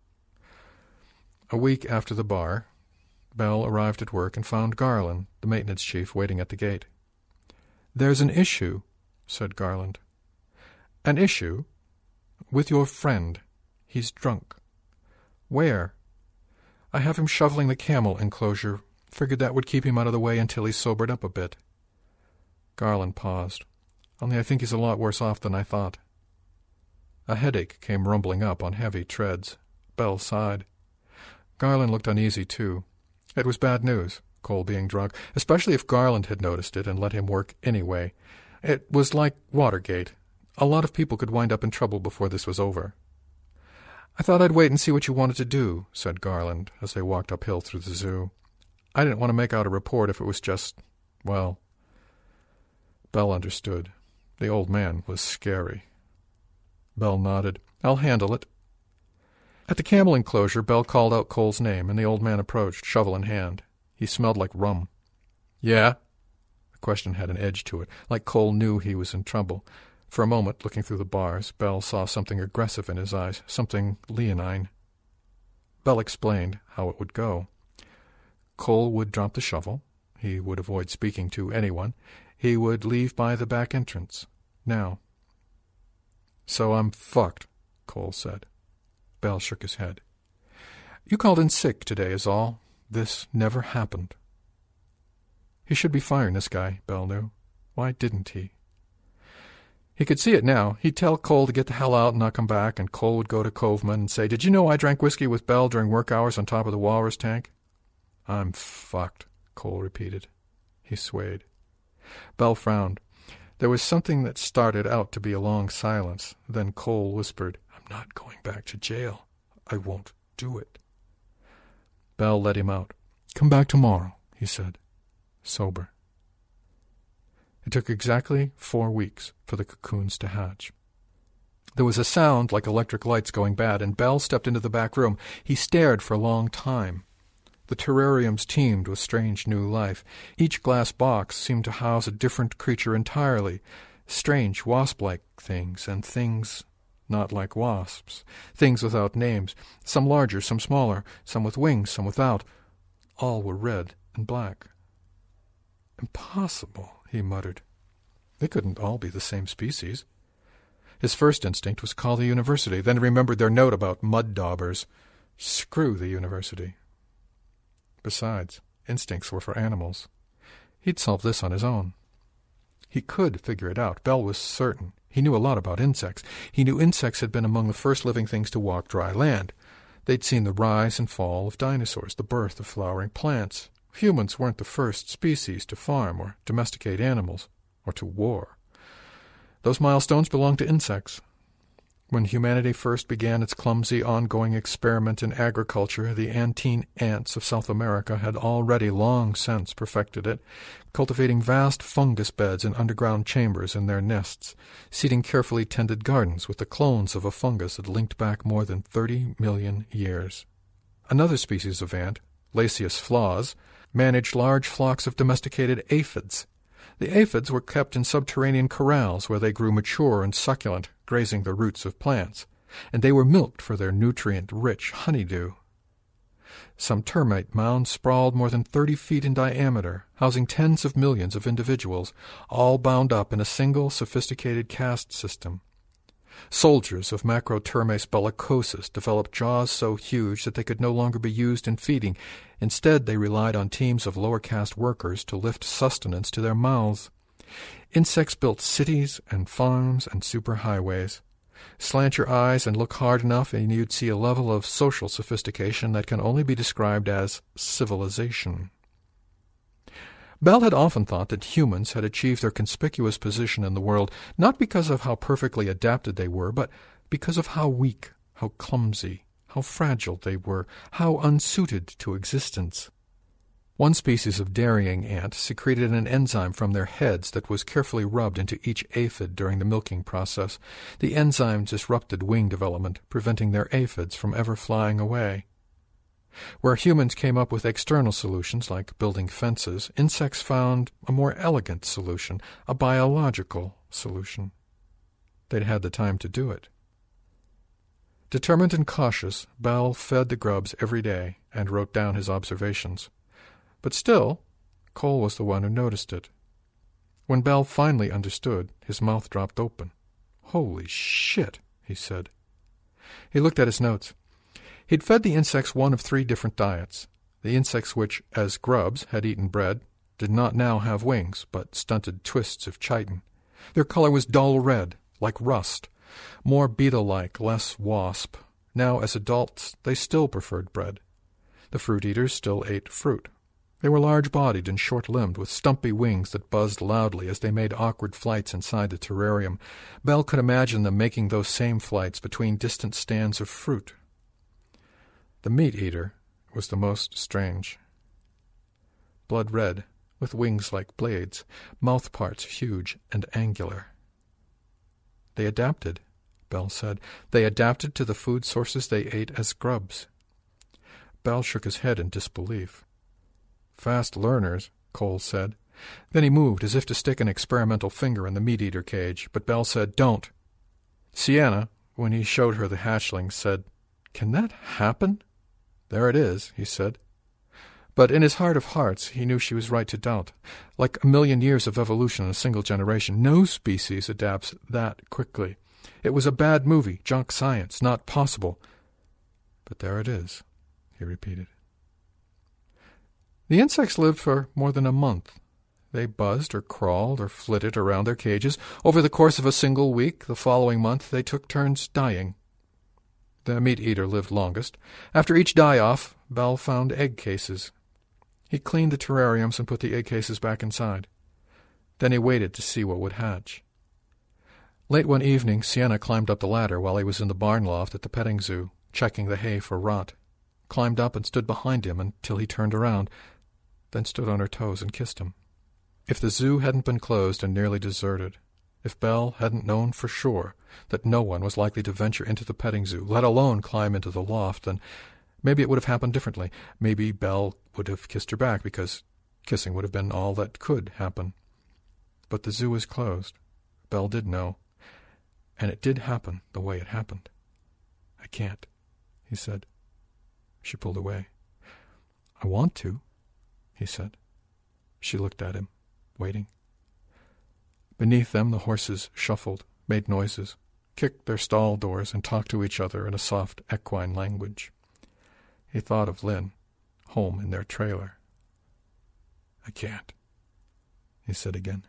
S8: A week after the bar, Bell arrived at work and found Garland, the maintenance chief, waiting at the gate. "There's an issue," said Garland. "An issue? With your friend. He's drunk." "Where?" "I have him shoveling the camel enclosure. Figured that would keep him out of the way until he's sobered up a bit." Garland paused. "Only I think he's a lot worse off than I thought." A headache came rumbling up on heavy treads. Bell sighed. Garland looked uneasy, too. It was bad news, Cole being drunk, especially if Garland had noticed it and let him work anyway. It was like Watergate. A lot of people could wind up in trouble before this was over. "I thought I'd wait and see what you wanted to do," said Garland, as they walked uphill through the zoo. "I didn't want to make out a report if it was just, well..." Bell understood. The old man was scary. Bell nodded. "I'll handle it." At the camel enclosure, Bell called out Cole's name, and the old man approached, shovel in hand. He smelled like rum. "Yeah?" The question had an edge to it, like Cole knew he was in trouble. For a moment, looking through the bars, Bell saw something aggressive in his eyes, something leonine. Bell explained how it would go. Cole would drop the shovel. He would avoid speaking to anyone. He would leave by the back entrance. now. So I'm fucked, Cole said. Bell shook his head. You called in sick today is all. This never happened. He should be firing this guy, Bell knew. Why didn't he? He could see it now. He'd tell Cole to get the hell out and not come back, and Cole would go to Coveman and say, Did you know I drank whiskey with Bell during work hours on top of the walrus tank? I'm fucked, Cole repeated. He swayed. Bell frowned. There was something that started out to be a long silence. Then Cole whispered, I'm not going back to jail. I won't do it. Bell let him out. Come back tomorrow, he said, sober. It took exactly four weeks for the cocoons to hatch. There was a sound like electric lights going bad, and Bell stepped into the back room. He stared for a long time. The terrariums teemed with strange new life. Each glass box seemed to house a different creature entirely, strange wasp-like things and things not like wasps, things without names, some larger, some smaller, some with wings, some without. All were red and black. Impossible, he muttered. They couldn't all be the same species. His first instinct was call the university, then he remembered their note about mud daubers. Screw the university. Besides, instincts were for animals. He'd solve this on his own. He could figure it out. Bell was certain. He knew a lot about insects. He knew insects had been among the first living things to walk dry land. They'd seen the rise and fall of dinosaurs, the birth of flowering plants. Humans weren't the first species to farm or domesticate animals, or to war. Those milestones belonged to insects. When humanity first began its clumsy, ongoing experiment in agriculture, the antene ants of South America had already long since perfected it, cultivating vast fungus beds in underground chambers in their nests, seeding carefully tended gardens with the clones of a fungus that linked back more than thirty million years. Another species of ant, Lasius flaus, managed large flocks of domesticated aphids. The aphids were kept in subterranean corrals where they grew mature and succulent, grazing the roots of plants, and they were milked for their nutrient-rich honeydew. Some termite mounds sprawled more than thirty feet in diameter, housing tens of millions of individuals, all bound up in a single sophisticated caste system. Soldiers of Macrotermes bellicosus developed jaws so huge that they could no longer be used in feeding. Instead, they relied on teams of lower caste workers to lift sustenance to their mouths. Insects built cities and farms and superhighways. Slant your eyes and look hard enough, and you'd see a level of social sophistication that can only be described as civilization. Bell had often thought that humans had achieved their conspicuous position in the world not because of how perfectly adapted they were, but because of how weak, how clumsy, how fragile they were, how unsuited to existence. One species of dairying ant secreted an enzyme from their heads that was carefully rubbed into each aphid during the milking process. The enzyme disrupted wing development, preventing their aphids from ever flying away. Where humans came up with external solutions like building fences, insects found a more elegant solution, a biological solution. They'd had the time to do it. Determined and cautious, Bell fed the grubs every day and wrote down his observations. But still, Cole was the one who noticed it. When Bell finally understood, his mouth dropped open. "Holy shit," he said. He looked at his notes. He'd fed the insects one of three different diets. The insects which, as grubs, had eaten bread, did not now have wings, but stunted twists of chitin. Their color was dull red, like rust, more beetle-like, less wasp. Now, as adults, they still preferred bread. The fruit-eaters still ate fruit. They were large-bodied and short-limbed, with stumpy wings that buzzed loudly as they made awkward flights inside the terrarium. Bell could imagine them making those same flights between distant stands of fruit. The meat-eater was the most strange. Blood-red, with wings like blades, mouth-parts huge and angular. They adapted, Bell said. They adapted to the food sources they ate as grubs. Bell shook his head in disbelief. Fast learners, Cole said. Then he moved as if to stick an experimental finger in the meat-eater cage, but Bell said, "Don't." Sienna, when he showed her the hatchling, said, "Can that happen?" "There it is," he said. But in his heart of hearts, he knew she was right to doubt. Like a million years of evolution in a single generation, no species adapts that quickly. It was a bad movie, junk science, not possible. But there it is, he repeated. The insects lived for more than a month. They buzzed or crawled or flitted around their cages. Over the course of a single week, the following month, they took turns dying. The meat-eater lived longest. After each die-off, Bell found egg cases. He cleaned the terrariums and put the egg cases back inside. Then he waited to see what would hatch. Late one evening, Sienna climbed up the ladder while he was in the barn loft at the petting zoo, checking the hay for rot. Climbed up and stood behind him until he turned around, then stood on her toes and kissed him. If the zoo hadn't been closed and nearly deserted, if Bell hadn't known for sure that no one was likely to venture into the petting zoo, let alone climb into the loft, then maybe it would have happened differently. Maybe Bell would have kissed her back, because kissing would have been all that could happen. But the zoo was closed. Bell did know. And it did happen the way it happened. I can't, he said. She pulled away. I want to, he said. She looked at him, waiting. Beneath them the horses shuffled, made noises, kicked their stall doors, and talked to each other in a soft equine language. He thought of Lynn, home in their trailer. I can't, he said again.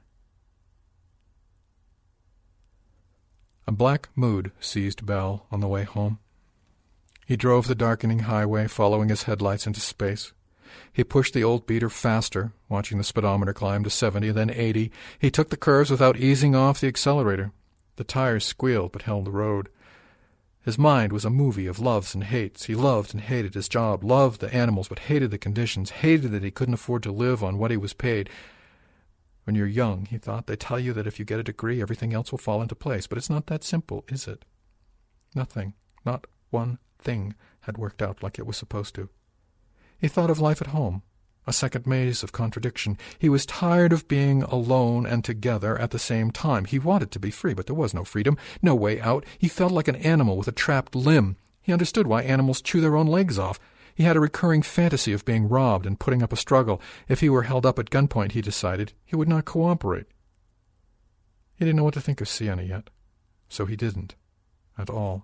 S8: A black mood seized Bell on the way home. He drove the darkening highway, following his headlights into space. He pushed the old beater faster, watching the speedometer climb to seventy, then eighty. He took the curves without easing off the accelerator. The tires squealed but held the road. His mind was a movie of loves and hates. He loved and hated his job, loved the animals but hated the conditions, hated that he couldn't afford to live on what he was paid. When you're young, he thought, they tell you that if you get a degree, everything else will fall into place. But it's not that simple, is it? Nothing, not one thing, had worked out like it was supposed to. He thought of life at home, a second maze of contradiction. He was tired of being alone and together at the same time. He wanted to be free, but there was no freedom, no way out. He felt like an animal with a trapped limb. He understood why animals chew their own legs off. He had a recurring fantasy of being robbed and putting up a struggle. If he were held up at gunpoint, he decided, he would not cooperate. He didn't know what to think of Sienna yet, so he didn't, at all.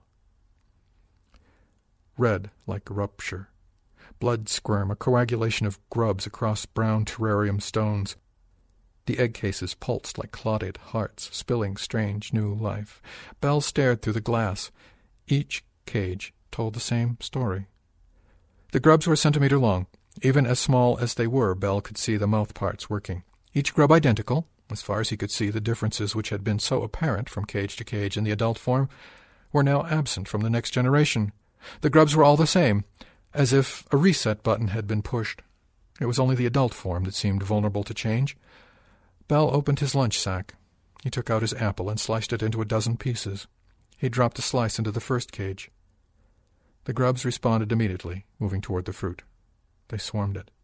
S8: Red like rupture. Blood squirm, a coagulation of grubs across brown terrarium stones. The egg cases pulsed like clotted hearts, spilling strange new life. Bell stared through the glass. Each cage told the same story. The grubs were a centimeter long. Even as small as they were, Bell could see the mouth parts working. Each grub identical. As far as he could see, the differences which had been so apparent from cage to cage in the adult form were now absent from the next generation. The grubs were all the same, as if a reset button had been pushed. It was only the adult form that seemed vulnerable to change. Bell opened his lunch sack. He took out his apple and sliced it into a dozen pieces. He dropped a slice into the first cage. The grubs responded immediately, moving toward the fruit. They swarmed it.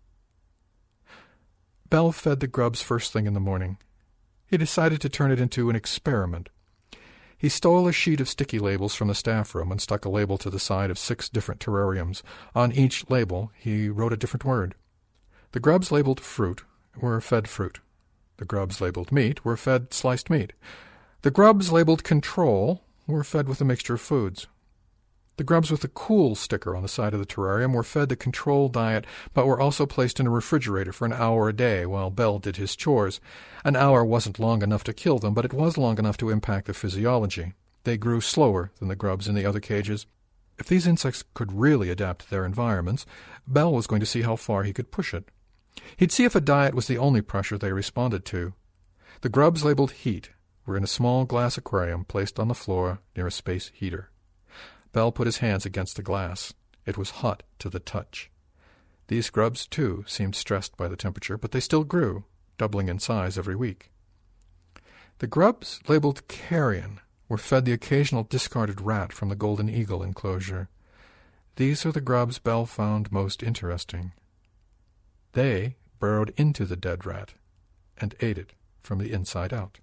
S8: Bell fed the grubs first thing in the morning. He decided to turn it into an experiment. He stole a sheet of sticky labels from the staff room and stuck a label to the side of six different terrariums. On each label he wrote a different word. The grubs labeled fruit were fed fruit. The grubs labeled meat were fed sliced meat. The grubs labeled control were fed with a mixture of foods. The grubs with the cool sticker on the side of the terrarium were fed the control diet, but were also placed in a refrigerator for an hour a day while Bell did his chores. An hour wasn't long enough to kill them, but it was long enough to impact their physiology. They grew slower than the grubs in the other cages. If these insects could really adapt to their environments, Bell was going to see how far he could push it. He'd see if a diet was the only pressure they responded to. The grubs labeled heat were in a small glass aquarium placed on the floor near a space heater. Bell put his hands against the glass. It was hot to the touch. These grubs, too, seemed stressed by the temperature, but they still grew, doubling in size every week. The grubs labeled carrion were fed the occasional discarded rat from the golden eagle enclosure. These are the grubs Bell found most interesting. They burrowed into the dead rat and ate it from the inside out.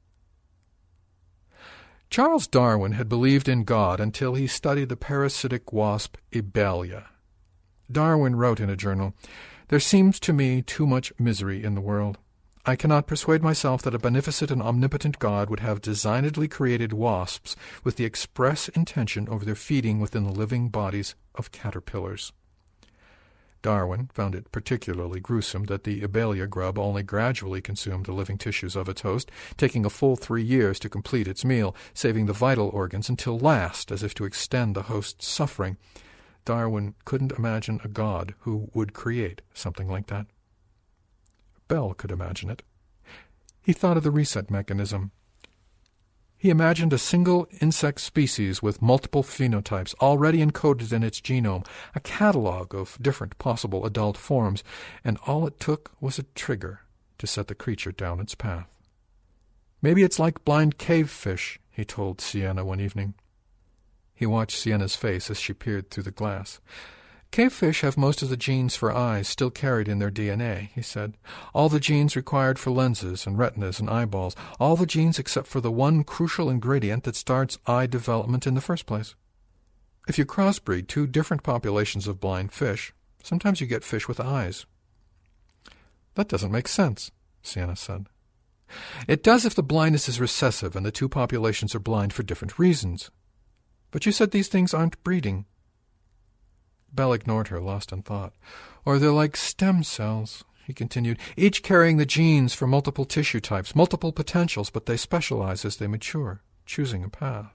S8: Charles Darwin had believed in God until he studied the parasitic wasp Ebelia. Darwin wrote in a journal, There seems to me too much misery in the world. I cannot persuade myself that a beneficent and omnipotent God would have designedly created wasps with the express intention of their feeding within the living bodies of caterpillars. Darwin found it particularly gruesome that the Ibelia grub only gradually consumed the living tissues of its host, taking a full three years to complete its meal, saving the vital organs until last, as if to extend the host's suffering. Darwin couldn't imagine a God who would create something like that. Bell could imagine it. He thought of the reset mechanism. He imagined a single insect species with multiple phenotypes already encoded in its genome, a catalog of different possible adult forms, and all it took was a trigger to set the creature down its path. Maybe it's like blind cave fish, he told Sienna one evening. He watched Sienna's face as she peered through the glass. Cave fish have most of the genes for eyes still carried in their D N A, he said. All the genes required for lenses and retinas and eyeballs. All the genes except for the one crucial ingredient that starts eye development in the first place. If you crossbreed two different populations of blind fish, sometimes you get fish with eyes. That doesn't make sense, Sienna said. It does if the blindness is recessive and the two populations are blind for different reasons. But you said these things aren't breeding. Bell ignored her, lost in thought. Or they're like stem cells, he continued, each carrying the genes for multiple tissue types, multiple potentials, but they specialize as they mature, choosing a path.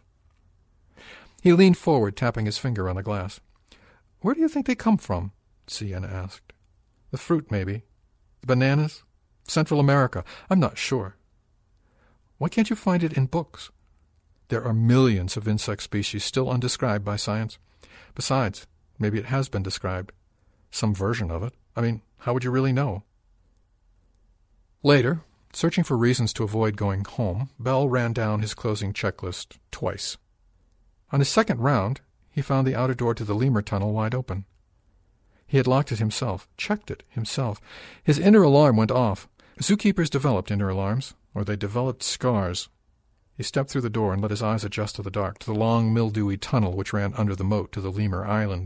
S8: He leaned forward, tapping his finger on the glass. Where do you think they come from? Sienna asked. The fruit, maybe. The bananas? Central America. I'm not sure. Why can't you find it in books? There are millions of insect species still undescribed by science. Besides, maybe it has been described. Some version of it. I mean, how would you really know? Later, searching for reasons to avoid going home, Bell ran down his closing checklist twice. On his second round, he found the outer door to the lemur tunnel wide open. He had locked it himself, checked it himself. His inner alarm went off. Zookeepers developed inner alarms, or they developed scars. He stepped through the door and let his eyes adjust to the dark, to the long, mildewy tunnel which ran under the moat to the lemur island.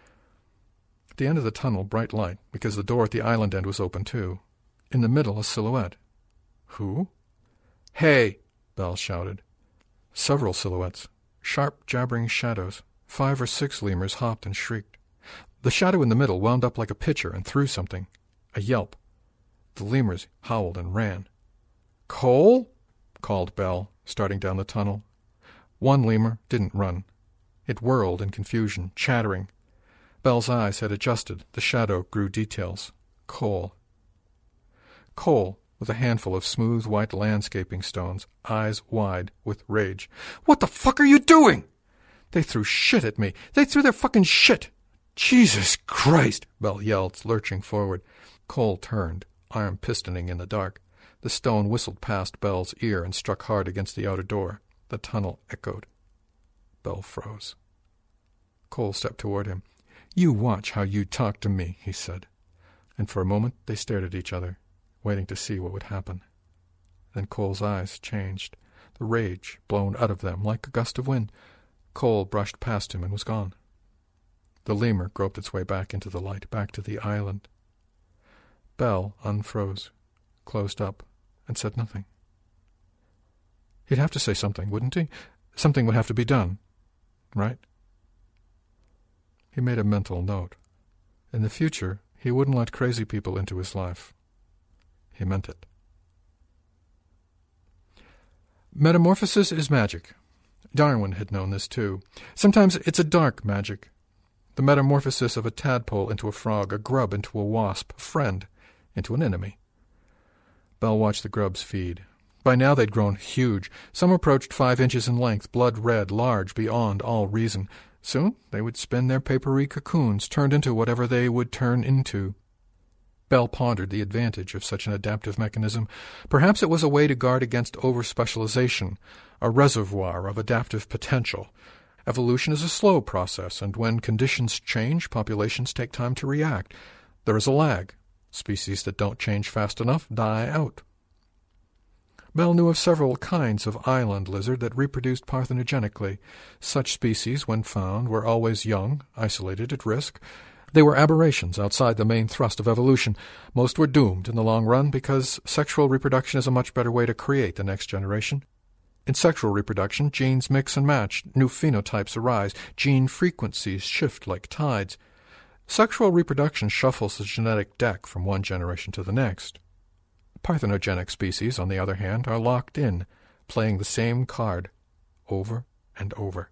S8: At the end of the tunnel, bright light, because the door at the island end was open too. In the middle, a silhouette. Who? Hey! Bell shouted. Several silhouettes. Sharp, jabbering shadows. Five or six lemurs hopped and shrieked. The shadow in the middle wound up like a pitcher and threw something. A yelp. The lemurs howled and ran. Cole? Called Bell, starting down the tunnel. One lemur didn't run. It whirled in confusion, chattering. Bell's eyes had adjusted. The shadow grew details. Cole. Cole, with a handful of smooth white landscaping stones, eyes wide with rage. What the fuck are you doing? They threw shit at me. They threw their fucking shit. Jesus Christ, Bell yelled, lurching forward. Cole turned, arm pistoning in the dark. The stone whistled past Bell's ear and struck hard against the outer door. The tunnel echoed. Bell froze. Cole stepped toward him. You watch how you talk to me, he said. And for a moment they stared at each other, waiting to see what would happen. Then Cole's eyes changed, the rage blown out of them like a gust of wind. Cole brushed past him and was gone. The lemur groped its way back into the light, back to the island. Bell unfroze, closed up, and said nothing. He'd have to say something, wouldn't he? Something would have to be done, right? He made a mental note. In the future, he wouldn't let crazy people into his life. He meant it. Metamorphosis is magic. Darwin had known this too. Sometimes it's a dark magic. The metamorphosis of a tadpole into a frog, a grub into a wasp, a friend into an enemy. Bell watched the grubs feed. By now they'd grown huge. Some approached five inches in length, blood red, large beyond all reason. Soon they would spin their papery cocoons, turned into whatever they would turn into. Bell pondered the advantage of such an adaptive mechanism. Perhaps it was a way to guard against over-specialization, a reservoir of adaptive potential. Evolution is a slow process, and when conditions change, populations take time to react. There is a lag. Species that don't change fast enough die out. Bell knew of several kinds of island lizard that reproduced parthenogenically. Such species, when found, were always young, isolated at risk. They were aberrations outside the main thrust of evolution. Most were doomed in the long run because sexual reproduction is a much better way to create the next generation. In sexual reproduction, genes mix and match, new phenotypes arise, gene frequencies shift like tides. Sexual reproduction shuffles the genetic deck from one generation to the next. Parthenogenic species, on the other hand, are locked in, playing the same card over and over.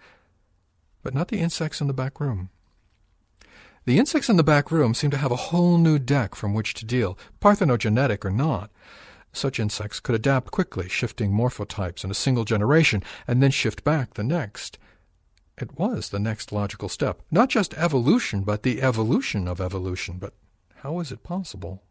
S8: But not the insects in the back room. The insects in the back room seem to have a whole new deck from which to deal, parthenogenetic or not. Such insects could adapt quickly, shifting morphotypes in a single generation, and then shift back the next. It was the next logical step. Not just evolution, but the evolution of evolution. But how is it possible?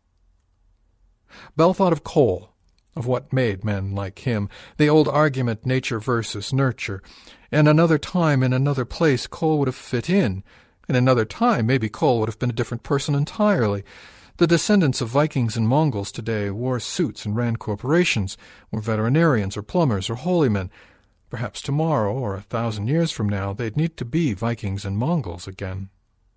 S8: Bell thought of Cole, of what made men like him, the old argument nature versus nurture. In another time, in another place, Cole would have fit in. In another time, maybe Cole would have been a different person entirely. The descendants of Vikings and Mongols today wore suits and ran corporations, were veterinarians or plumbers or holy men. Perhaps tomorrow, or a thousand years from now, they'd need to be Vikings and Mongols again.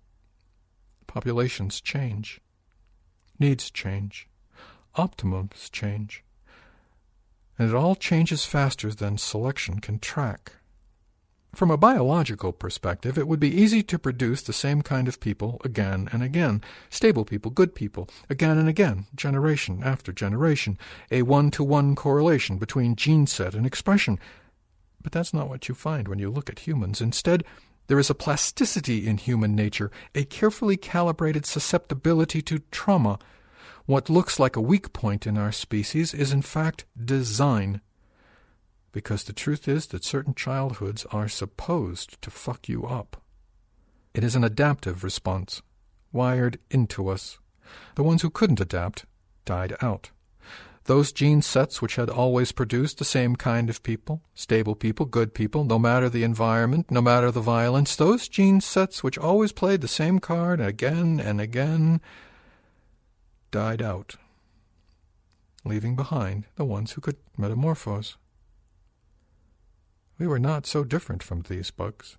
S8: Populations change. Needs change. Optimums change. And it all changes faster than selection can track. From a biological perspective, it would be easy to produce the same kind of people again and again, stable people, good people, again and again, generation after generation, a one-to-one correlation between gene set and expression. But that's not what you find when you look at humans. Instead, there is a plasticity in human nature, a carefully calibrated susceptibility to trauma. What looks like a weak point in our species is in fact design. Because the truth is that certain childhoods are supposed to fuck you up. It is an adaptive response, wired into us. The ones who couldn't adapt died out. Those gene sets which had always produced the same kind of people, stable people, good people, no matter the environment, no matter the violence, those gene sets which always played the same card again and again, died out, leaving behind the ones who could metamorphose. We were not so different from these bugs.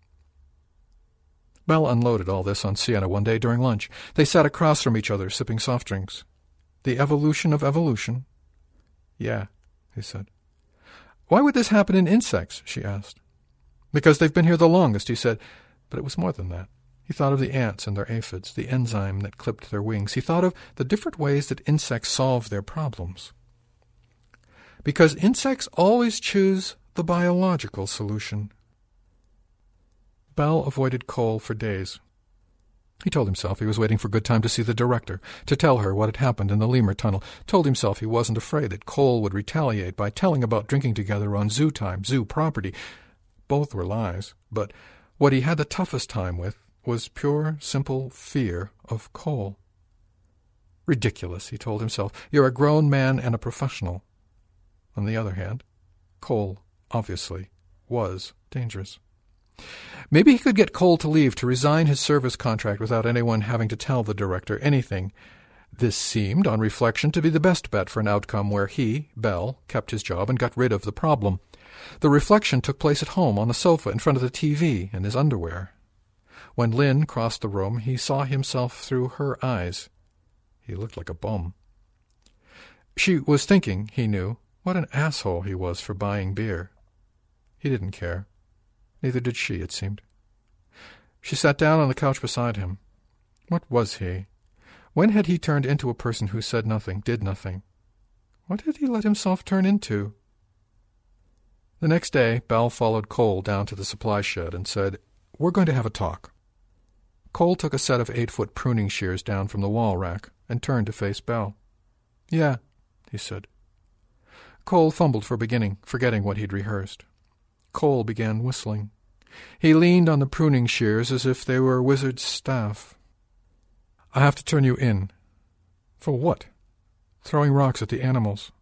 S8: Bell unloaded all this on Sienna one day during lunch. They sat across from each other, sipping soft drinks. The evolution of evolution? Yeah, he said. Why would this happen in insects? She asked. Because they've been here the longest, he said. But it was more than that. He thought of the ants and their aphids, the enzyme that clipped their wings. He thought of the different ways that insects solve their problems. Because insects always choose the biological solution. Bell avoided Cole for days. He told himself he was waiting for good time to see the director, to tell her what had happened in the lemur tunnel, told himself he wasn't afraid that Cole would retaliate by telling about drinking together on zoo time, zoo property. Both were lies, but what he had the toughest time with was pure, simple fear of Cole. Ridiculous, he told himself. You're a grown man and a professional. On the other hand, Cole obviously was dangerous. Maybe he could get Cole to leave, to resign his service contract without anyone having to tell the director anything. This seemed, on reflection, to be the best bet for an outcome where he, Bell, kept his job and got rid of the problem. The reflection took place at home on the sofa in front of the T V in his underwear. When Lynn crossed the room, he saw himself through her eyes. He looked like a bum. She was thinking, he knew, what an asshole he was for buying beer. He didn't care. Neither did she, it seemed. She sat down on the couch beside him. What was he? When had he turned into a person who said nothing, did nothing? What had he let himself turn into? The next day, Bell followed Cole down to the supply shed and said, We're going to have a talk. Cole took a set of eight-foot pruning shears down from the wall rack and turned to face Bell. Yeah, he said. Cole fumbled for beginning, forgetting what he'd rehearsed. Cole began whistling. He leaned on the pruning shears as if they were a wizard's staff. I have to turn you in. For what? Throwing rocks at the animals.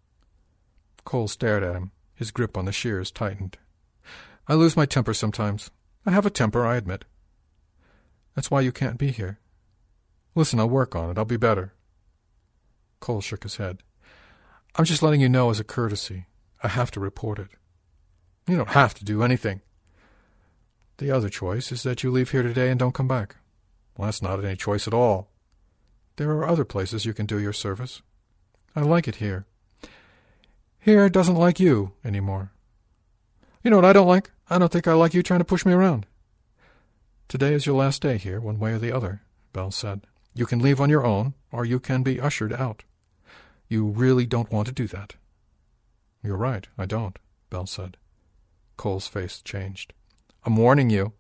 S8: Cole stared at him. His grip on the shears tightened. I lose my temper sometimes. I have a temper, I admit. That's why you can't be here. Listen, I'll work on it. I'll be better. Cole shook his head. I'm just letting you know as a courtesy. I have to report it. You don't have to do anything. The other choice is that you leave here today and don't come back. Well, that's not any choice at all. There are other places you can do your service. I like it here. Here doesn't like you anymore. You know what I don't like? I don't think I like you trying to push me around. Today is your last day here, one way or the other, Belle said. You can leave on your own, or you can be ushered out. You really don't want to do that. You're right, I don't, Belle said. Cole's face changed. I'm warning you.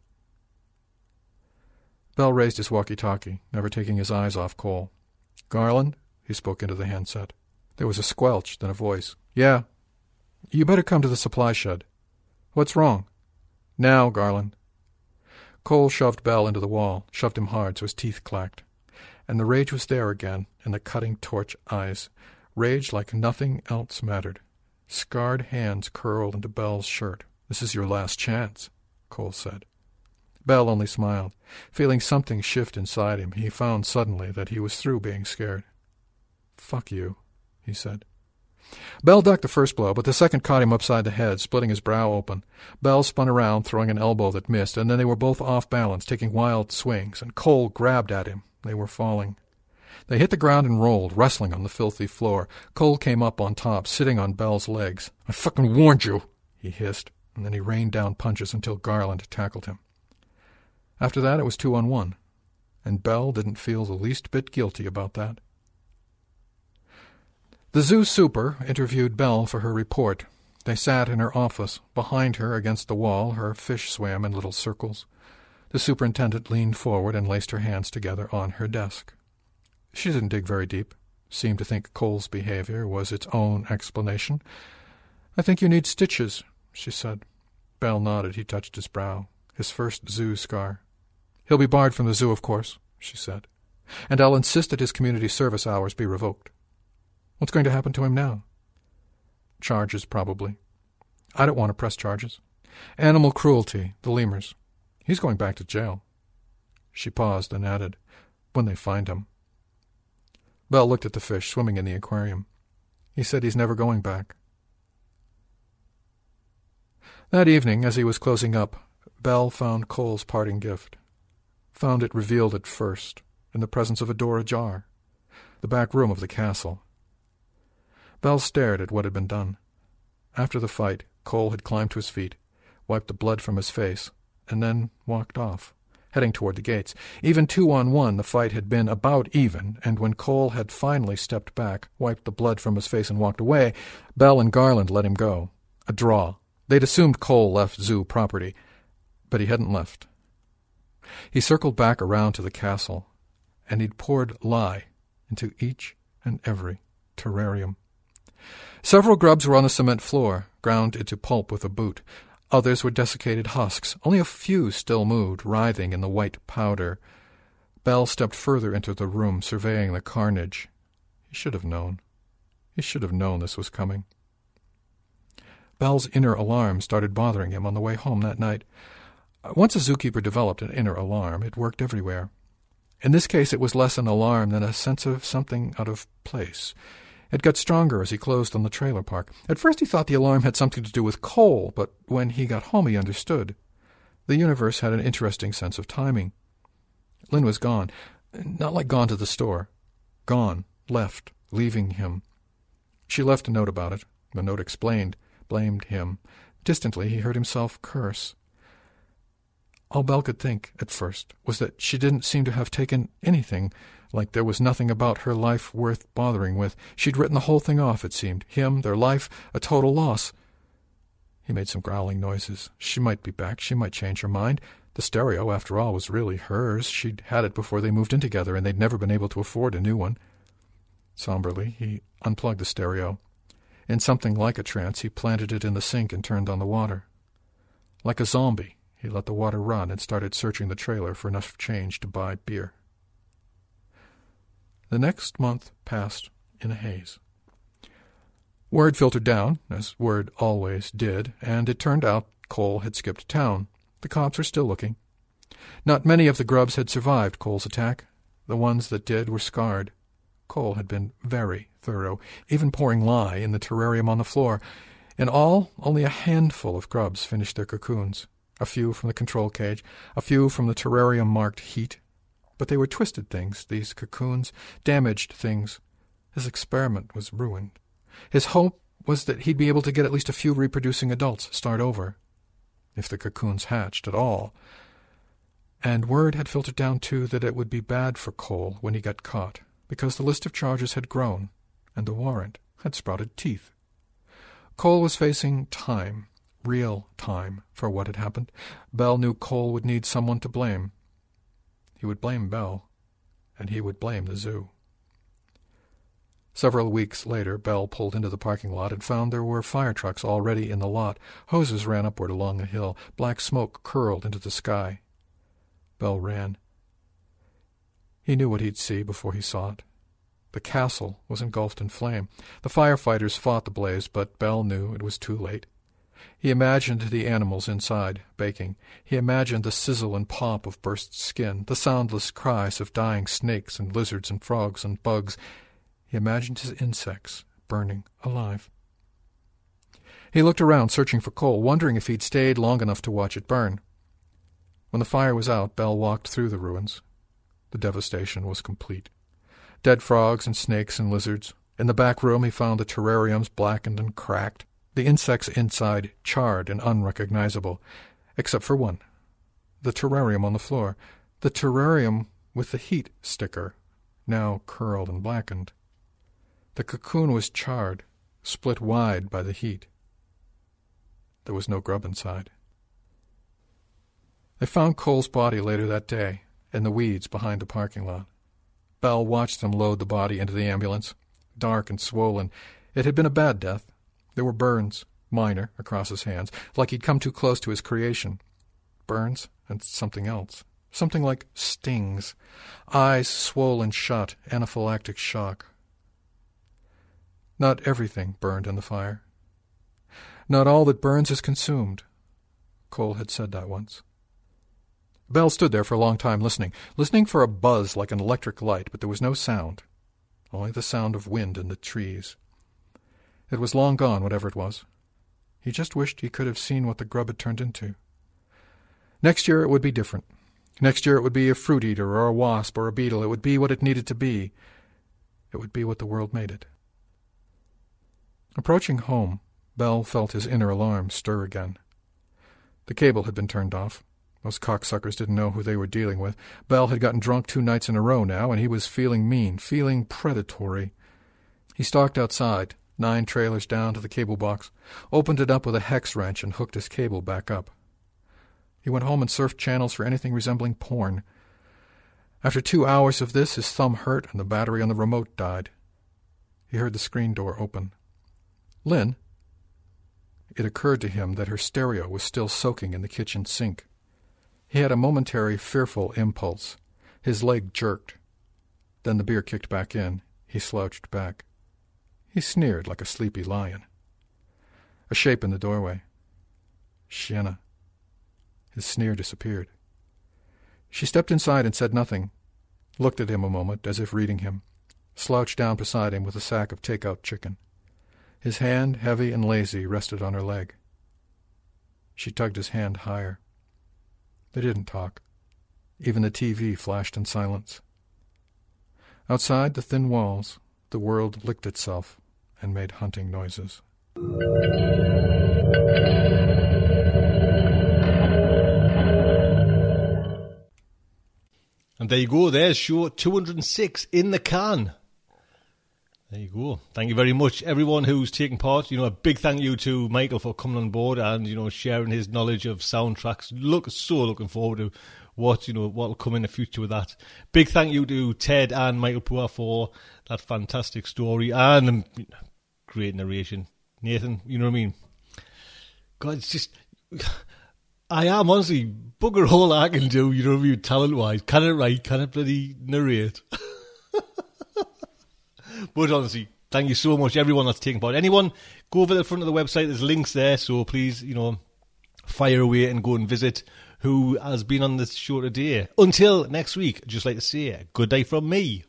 S8: Belle raised his walkie-talkie, never taking his eyes off Cole. Garland? He spoke into the handset. There was a squelch, then a voice. Yeah. You better come to the supply shed. What's wrong? Now, Garland. Cole shoved Belle into the wall, shoved him hard so his teeth clacked. And the rage was there again, in the cutting torch eyes. Rage like nothing else mattered. Scarred hands curled into Belle's shirt. This is your last chance, Cole said. Belle only smiled. Feeling something shift inside him, he found suddenly that he was through being scared. Fuck you, he said. Belle ducked the first blow, but the second caught him upside the head, splitting his brow open. Belle spun around, throwing an elbow that missed, and then they were both off balance, taking wild swings, and Cole grabbed at him. They were falling. They hit the ground and rolled, wrestling on the filthy floor. Cole came up on top, sitting on Belle's legs. I fucking warned you, he hissed, and then he rained down punches until Garland tackled him. After that, it was two on one, and Belle didn't feel the least bit guilty about that. The zoo super interviewed Belle for her report. They sat in her office. Behind her, against the wall, her fish swam in little circles. The superintendent leaned forward and laced her hands together on her desk. She didn't dig very deep, seemed to think Cole's behavior was its own explanation. I think you need stitches, she said. Belle nodded. He touched his brow, his first zoo scar. He'll be barred from the zoo, of course, she said, and I'll insist that his community service hours be revoked. What's going to happen to him now? Charges, probably. I don't want to press charges. Animal cruelty, the lemurs. He's going back to jail. She paused and added, when they find him. Belle looked at the fish swimming in the aquarium. He said he's never going back. That evening, as he was closing up, Belle found Cole's parting gift. Found it revealed at first, in the presence of a door ajar, the back room of the castle. Belle stared at what had been done. After the fight, Cole had climbed to his feet, wiped the blood from his face, and then walked off, heading toward the gates. Even two on one, the fight had been about even, and when Cole had finally stepped back, wiped the blood from his face, and walked away, Belle and Garland let him go. A draw. They'd assumed Cole left zoo property, but he hadn't left. He circled back around to the castle, and he'd poured lye into each and every terrarium. Several grubs were on the cement floor, ground into pulp with a boot. Others were desiccated husks. Only a few still moved, writhing in the white powder. Belle stepped further into the room, surveying the carnage. He should have known. He should have known this was coming. Belle's inner alarm started bothering him on the way home that night. Once a zookeeper developed an inner alarm, it worked everywhere. In this case, it was less an alarm than a sense of something out of place. It got stronger as he closed on the trailer park. At first he thought the alarm had something to do with Cole, but when he got home he understood. The universe had an interesting sense of timing. Lynn was gone. Not like gone to the store. Gone. Left. Leaving him. She left a note about it. The note explained. Blamed him. Distantly he heard himself curse. All Belle could think, at first, was that she didn't seem to have taken anything, like there was nothing about her life worth bothering with. She'd written the whole thing off, it seemed. Him, their life, a total loss. He made some growling noises. She might be back. She might change her mind. The stereo, after all, was really hers. She'd had it before they moved in together, and they'd never been able to afford a new one. Somberly, he unplugged the stereo. In something like a trance, he planted it in the sink and turned on the water. Like a zombie, he let the water run and started searching the trailer for enough change to buy beer. The next month passed in a haze. Word filtered down, as word always did, and it turned out Cole had skipped town. The cops were still looking. Not many of the grubs had survived Cole's attack. The ones that did were scarred. Cole had been very thorough, even pouring lye in the terrarium on the floor. In all, only a handful of grubs finished their cocoons. A few from the control cage, a few from the terrarium marked heat, But they were twisted things, these cocoons, damaged things. His experiment was ruined. His hope was that he'd be able to get at least a few reproducing adults, start over, if the cocoons hatched at all. And word had filtered down, too, that it would be bad for Cole when he got caught, because the list of charges had grown, and the warrant had sprouted teeth. Cole was facing time, real time, for what had happened. Bell knew Cole would need someone to blame. He would blame Bell, and he would blame the zoo. Several weeks later, Bell pulled into the parking lot and found there were fire trucks already in the lot. Hoses ran upward along the hill. Black smoke curled into the sky. Bell ran. He knew what he'd see before he saw it. The castle was engulfed in flame. The firefighters fought the blaze, but Bell knew it was too late. He imagined the animals inside, baking. He imagined the sizzle and pop of burst skin, the soundless cries of dying snakes and lizards and frogs and bugs. He imagined his insects burning alive. He looked around, searching for Cole, wondering if he'd stayed long enough to watch it burn. When the fire was out, Bell walked through the ruins. The devastation was complete. Dead frogs and snakes and lizards. In the back room he found the terrariums blackened and cracked, the insects inside charred and unrecognizable, except for one, the terrarium on the floor, the terrarium with the heat sticker, now curled and blackened. The cocoon was charred, split wide by the heat. There was no grub inside. They found Cole's body later that day, in the weeds behind the parking lot. Bell watched them load the body into the ambulance. Dark and swollen. It had been a bad death. There were burns, minor, across his hands, like he'd come too close to his creation. Burns and something else. Something like stings. Eyes swollen shut, anaphylactic shock. Not everything burned in the fire. Not all that burns is consumed. Cole had said that once. Bell stood there for a long time listening, listening for a buzz like an electric light, but there was no sound, only the sound of wind in the trees. It was long gone, whatever it was. He just wished he could have seen what the grub had turned into. Next year it would be different. Next year it would be a fruit eater or a wasp or a beetle. It would be what it needed to be. It would be what the world made it. Approaching home, Bell felt his inner alarm stir again. The cable had been turned off. Those cocksuckers didn't know who they were dealing with. Bell had gotten drunk two nights in a row now, and he was feeling mean, feeling predatory. He stalked outside, nine trailers down to the cable box, opened it up with a hex wrench and hooked his cable back up. He went home and surfed channels for anything resembling porn. After two hours of this, his thumb hurt and the battery on the remote died. He heard the screen door open. Lynn? It occurred to him that her stereo was still soaking in the kitchen sink. He had a momentary fearful impulse. His leg jerked. Then the beer kicked back in. He slouched back. He sneered like a sleepy lion. A shape in the doorway. Sienna. His sneer disappeared. She stepped inside and said nothing, looked at him a moment as if reading him, slouched down beside him with a sack of take-out chicken. His hand, heavy and lazy, rested on her leg. She tugged his hand higher. They didn't talk. Even the T V flashed in silence. Outside the thin walls, the world licked itself and made hunting noises.
S4: And there you go, there's show two hundred six in the can. There you go. Thank you very much, everyone who's taken part. You know, a big thank you to Michael for coming on board and, you know, sharing his knowledge of soundtracks. Look, so looking forward to what, you know, what will come in the future with that. Big thank you to Ted and Michael Poor for that fantastic story and um, great narration. Nathan, you know what I mean? God, it's just... I am, honestly, bugger all I can do, you know what I mean, talent-wise. Can it write? Can it bloody narrate? But honestly, thank you so much, everyone that's taken part. Anyone, go over to the front of the website. There's links there, so please, you know, fire away and go and visit who has been on this show today. Until next week, I'd just like to say good day from me.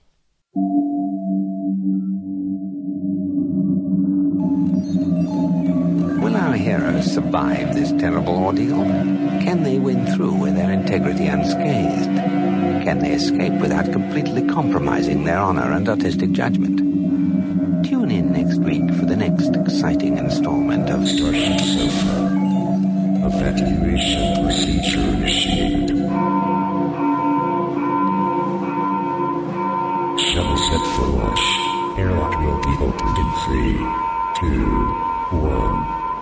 S11: Will our heroes survive this terrible ordeal? Can they win through with their integrity unscathed? can they escape without completely compromising their honor and artistic judgment? Tune in next week for the next exciting installment of
S12: Starship Sofa. Evacuation procedure initiated. Shuttle set for launch. Airlock will be opened in three, two, one.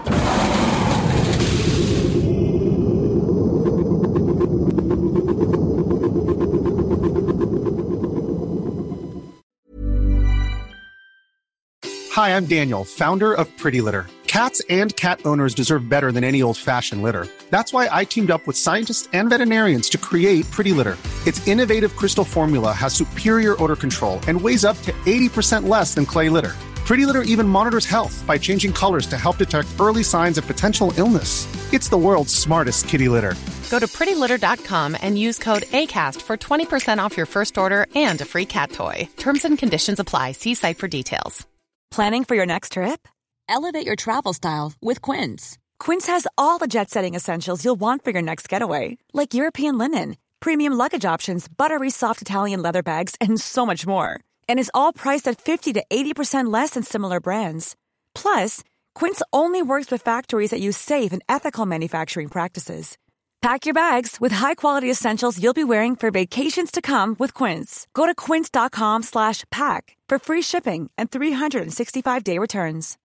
S13: Hi, I'm Daniel, founder of Pretty Litter. Cats and cat owners deserve better than any old-fashioned litter. That's why I teamed up with scientists and veterinarians to create Pretty Litter. Its innovative crystal formula has superior odor control and weighs up to eighty percent less than clay litter. Pretty Litter even monitors health by changing colors to help detect early signs of potential illness. It's the world's smartest kitty litter.
S14: Go to pretty litter dot com and use code ACAST for twenty percent off your first order and a free cat toy. Terms and conditions apply. See site for details.
S15: Planning for your next trip? Elevate your travel style with Quince. Quince has all the jet-setting essentials you'll want for your next getaway, like European linen, premium luggage options, buttery soft Italian leather bags, and so much more. And is all priced at fifty to eighty percent less than similar brands. Plus, Quince only works with factories that use safe and ethical manufacturing practices. Pack your bags with high-quality essentials you'll be wearing for vacations to come with Quince. Go to quince dot com slash pack for free shipping and three hundred sixty-five day returns.